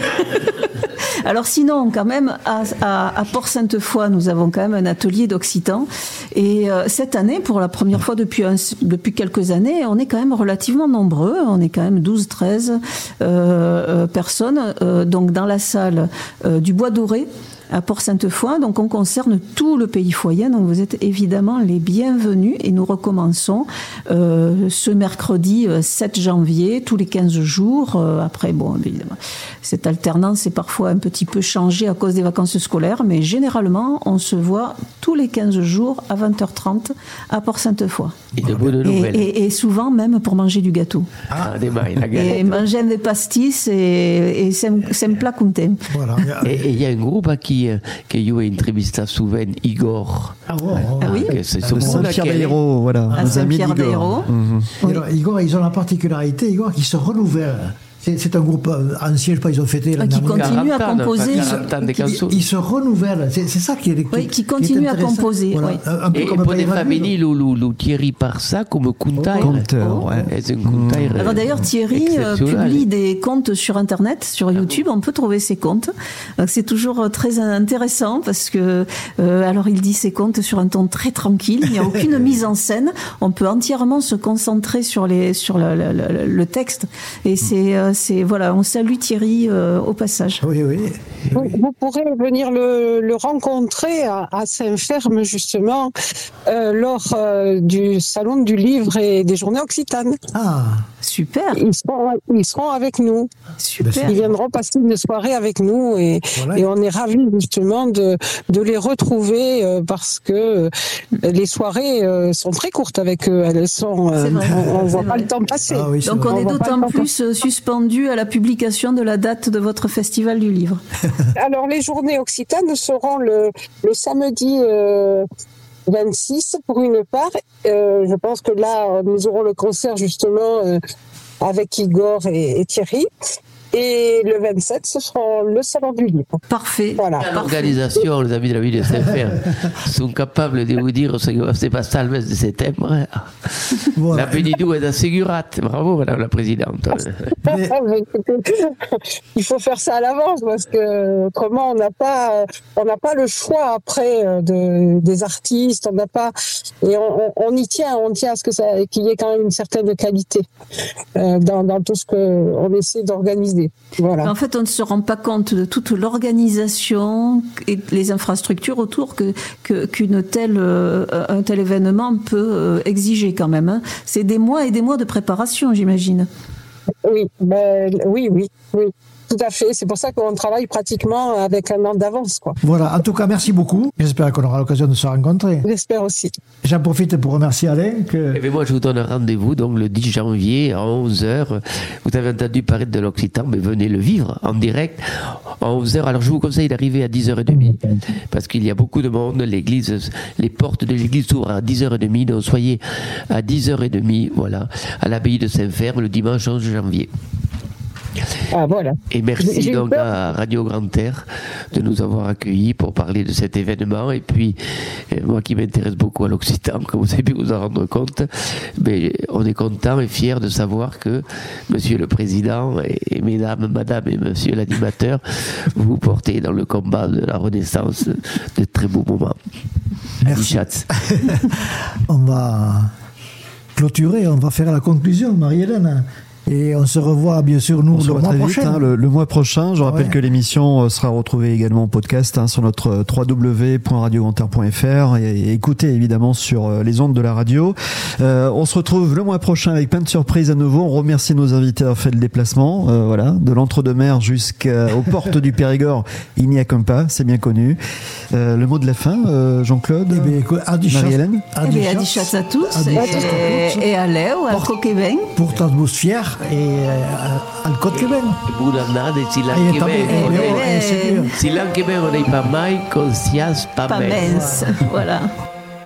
Alors sinon, quand même, à, à, à Port-Sainte-Foy, nous avons quand même un atelier d'occitan. Et euh, cette année, pour la première fois depuis, un, depuis quelques années, on est quand même relativement nombreux. On est quand même douze treize euh, euh, personnes. Euh, donc dans la salle euh, du Bois Doré, à Port-Sainte-Foy. Donc on concerne tout le pays foyen. Donc vous êtes évidemment les bienvenus et nous recommençons euh, ce mercredi sept janvier, tous les quinze jours. Euh, après, bon, évidemment, cette alternance est parfois un petit peu changée à cause des vacances scolaires, mais généralement, on se voit tous les quinze jours à vingt heures trente à Port-Sainte-Foy. Et de bonnes nouvelles. Et, et, et souvent même pour manger du gâteau. Ah, des mailles, la galette. Et manger des pastis et, et sempla contem. Voilà. Et il y a un groupe à qui, qui eu entrevista souvent, Igor. Ah, ouais, ouais. Ah oui. Que c'est À Saint-Pierre-des-Hérault, voilà. À Nos amis Saint-Pierre-des-Hérault. d'Igor. Mhm. Oui. Alors, Igor, ils ont la particularité, Igor, qui se renouvellent. C'est, c'est un groupe ancien, je sais pas, ils ont fêté l'année Qui dernière. continue à quarante ans, composer. quarante ans des chansons. Ils se renouvellent, c'est, c'est ça qui est, qui, Oui, qui qui continue est à intéressant. composer, Voilà. oui. Un, un peu Et comme pour Paille des Radu. familles, le, le, le Thierry par ça, comme contaire. Conteur, ouais. C'est un contaire. Alors d'ailleurs Thierry euh, exceptionnel. publie des contes sur internet, sur YouTube, on peut trouver ses contes. Donc c'est toujours très intéressant parce que euh, alors il dit ses contes sur un ton très tranquille, il n'y a aucune mise en scène, on peut entièrement se concentrer sur les sur le, le, le, le texte et c'est euh, c'est voilà, on salue Thierry euh, au passage. Oui, oui. Vous, vous pourrez venir le, le rencontrer à, à Saint-Ferme justement euh, lors euh, du salon du livre et des journées occitanes. Ah, Super, Ils seront, ils seront avec nous. super. Ils viendront passer une soirée avec nous et, voilà. et on est ravis justement de, de les retrouver euh, parce que euh, les soirées euh, sont très courtes avec eux. Elles sont, euh, C'est vrai, on ne voit c'est pas vrai. le temps passer. Ah oui, c'est Donc vrai. on est On va pas d'autant le plus euh, suspendu à la publication de la date de votre festival du livre. Alors les journées occitanes seront le, le samedi euh, vingt-six pour une part. Euh, je pense que là, nous aurons le concert justement euh, avec Igor et, et Thierry. Et le vingt-sept, ce sera le salon du livre. Parfait. Voilà. L'organisation, les amis de la ville de Saint-Fer, sont capables de vous dire ce qui va se passer le mes de septembre. Voilà. La Benidou est assurate. Bravo, Madame la Présidente. Mais- Il faut faire ça à l'avance parce que autrement on n'a pas on n'a pas le choix après euh, de des artistes, on n'a pas et on, on, on y tient, on tient à ce que ça qu'il y ait quand même une certaine qualité euh, dans dans tout ce que on essaie d'organiser. Voilà. En fait, on ne se rend pas compte de toute l'organisation et les infrastructures autour que, que qu'une telle euh, un tel événement peut euh, exiger quand même. Hein. C'est des mois et des mois de préparation, j'imagine. Oui, ben, oui, oui, oui. Tout à fait. C'est pour ça qu'on travaille pratiquement avec un an d'avance, quoi. Voilà, en tout cas, merci beaucoup. J'espère qu'on aura l'occasion de se rencontrer. J'espère aussi. J'en profite pour remercier Alain. Que... Eh bien, moi, je vous donne un rendez-vous donc le dix janvier à onze heures. Vous avez entendu parler de l'Occitan, mais venez le vivre en direct à onze heures. Alors, je vous conseille d'arriver à dix heures trente parce qu'il y a beaucoup de monde. L'église, les portes de l'église s'ouvrent à dix heures trente, donc soyez à dix heures trente, voilà, à l'abbaye de Saint-Fer le dimanche onze janvier. Ah, voilà. Et merci J'ai eu donc peur. à Radio Grand Air de nous avoir accueillis pour parler de cet événement. Et puis, euh, moi qui m'intéresse beaucoup à l'Occitan, comme vous avez pu vous en rendre compte, mais on est content et fier de savoir que Monsieur le Président et, et Mesdames, Madame et Monsieur l'animateur, vous portez dans le combat de la Renaissance de très beaux moments. Merci. Schatz. On va clôturer, on va faire la conclusion, Marie-Hélène. Et on se revoit, bien sûr, nous, On se le voit mois très vite, prochain. hein, le, le mois prochain. Je rappelle Ouais. que l'émission euh, sera retrouvée également en podcast hein, sur notre euh, w w w point radio grand air point f r et, et écoutez évidemment sur euh, les ondes de la radio. Euh, on se retrouve le mois prochain avec plein de surprises à nouveau. On remercie nos invités d'avoir fait le déplacement. Euh, voilà, de l'entre-deux-mer jusqu'aux portes du Périgord, il n'y a qu'un pas, c'est bien connu. Euh, le mot de la fin, euh, Jean-Claude, Eh bien, écoute, Adi Marie-Hélène. Eh bien, Adi Schatz à tous Adi et, Schatz à tous. et à Léo, à Porte- Coqueben. Pour Tasbous fier et euh, al Côte-Québec. Boulana de Silan Ah, il est pas Québec. bien, Eh Léo, ben, eh, c'est sûr. Silan Québec, on n'est pas mal, conscience, pas Pas mince. mince. Voilà.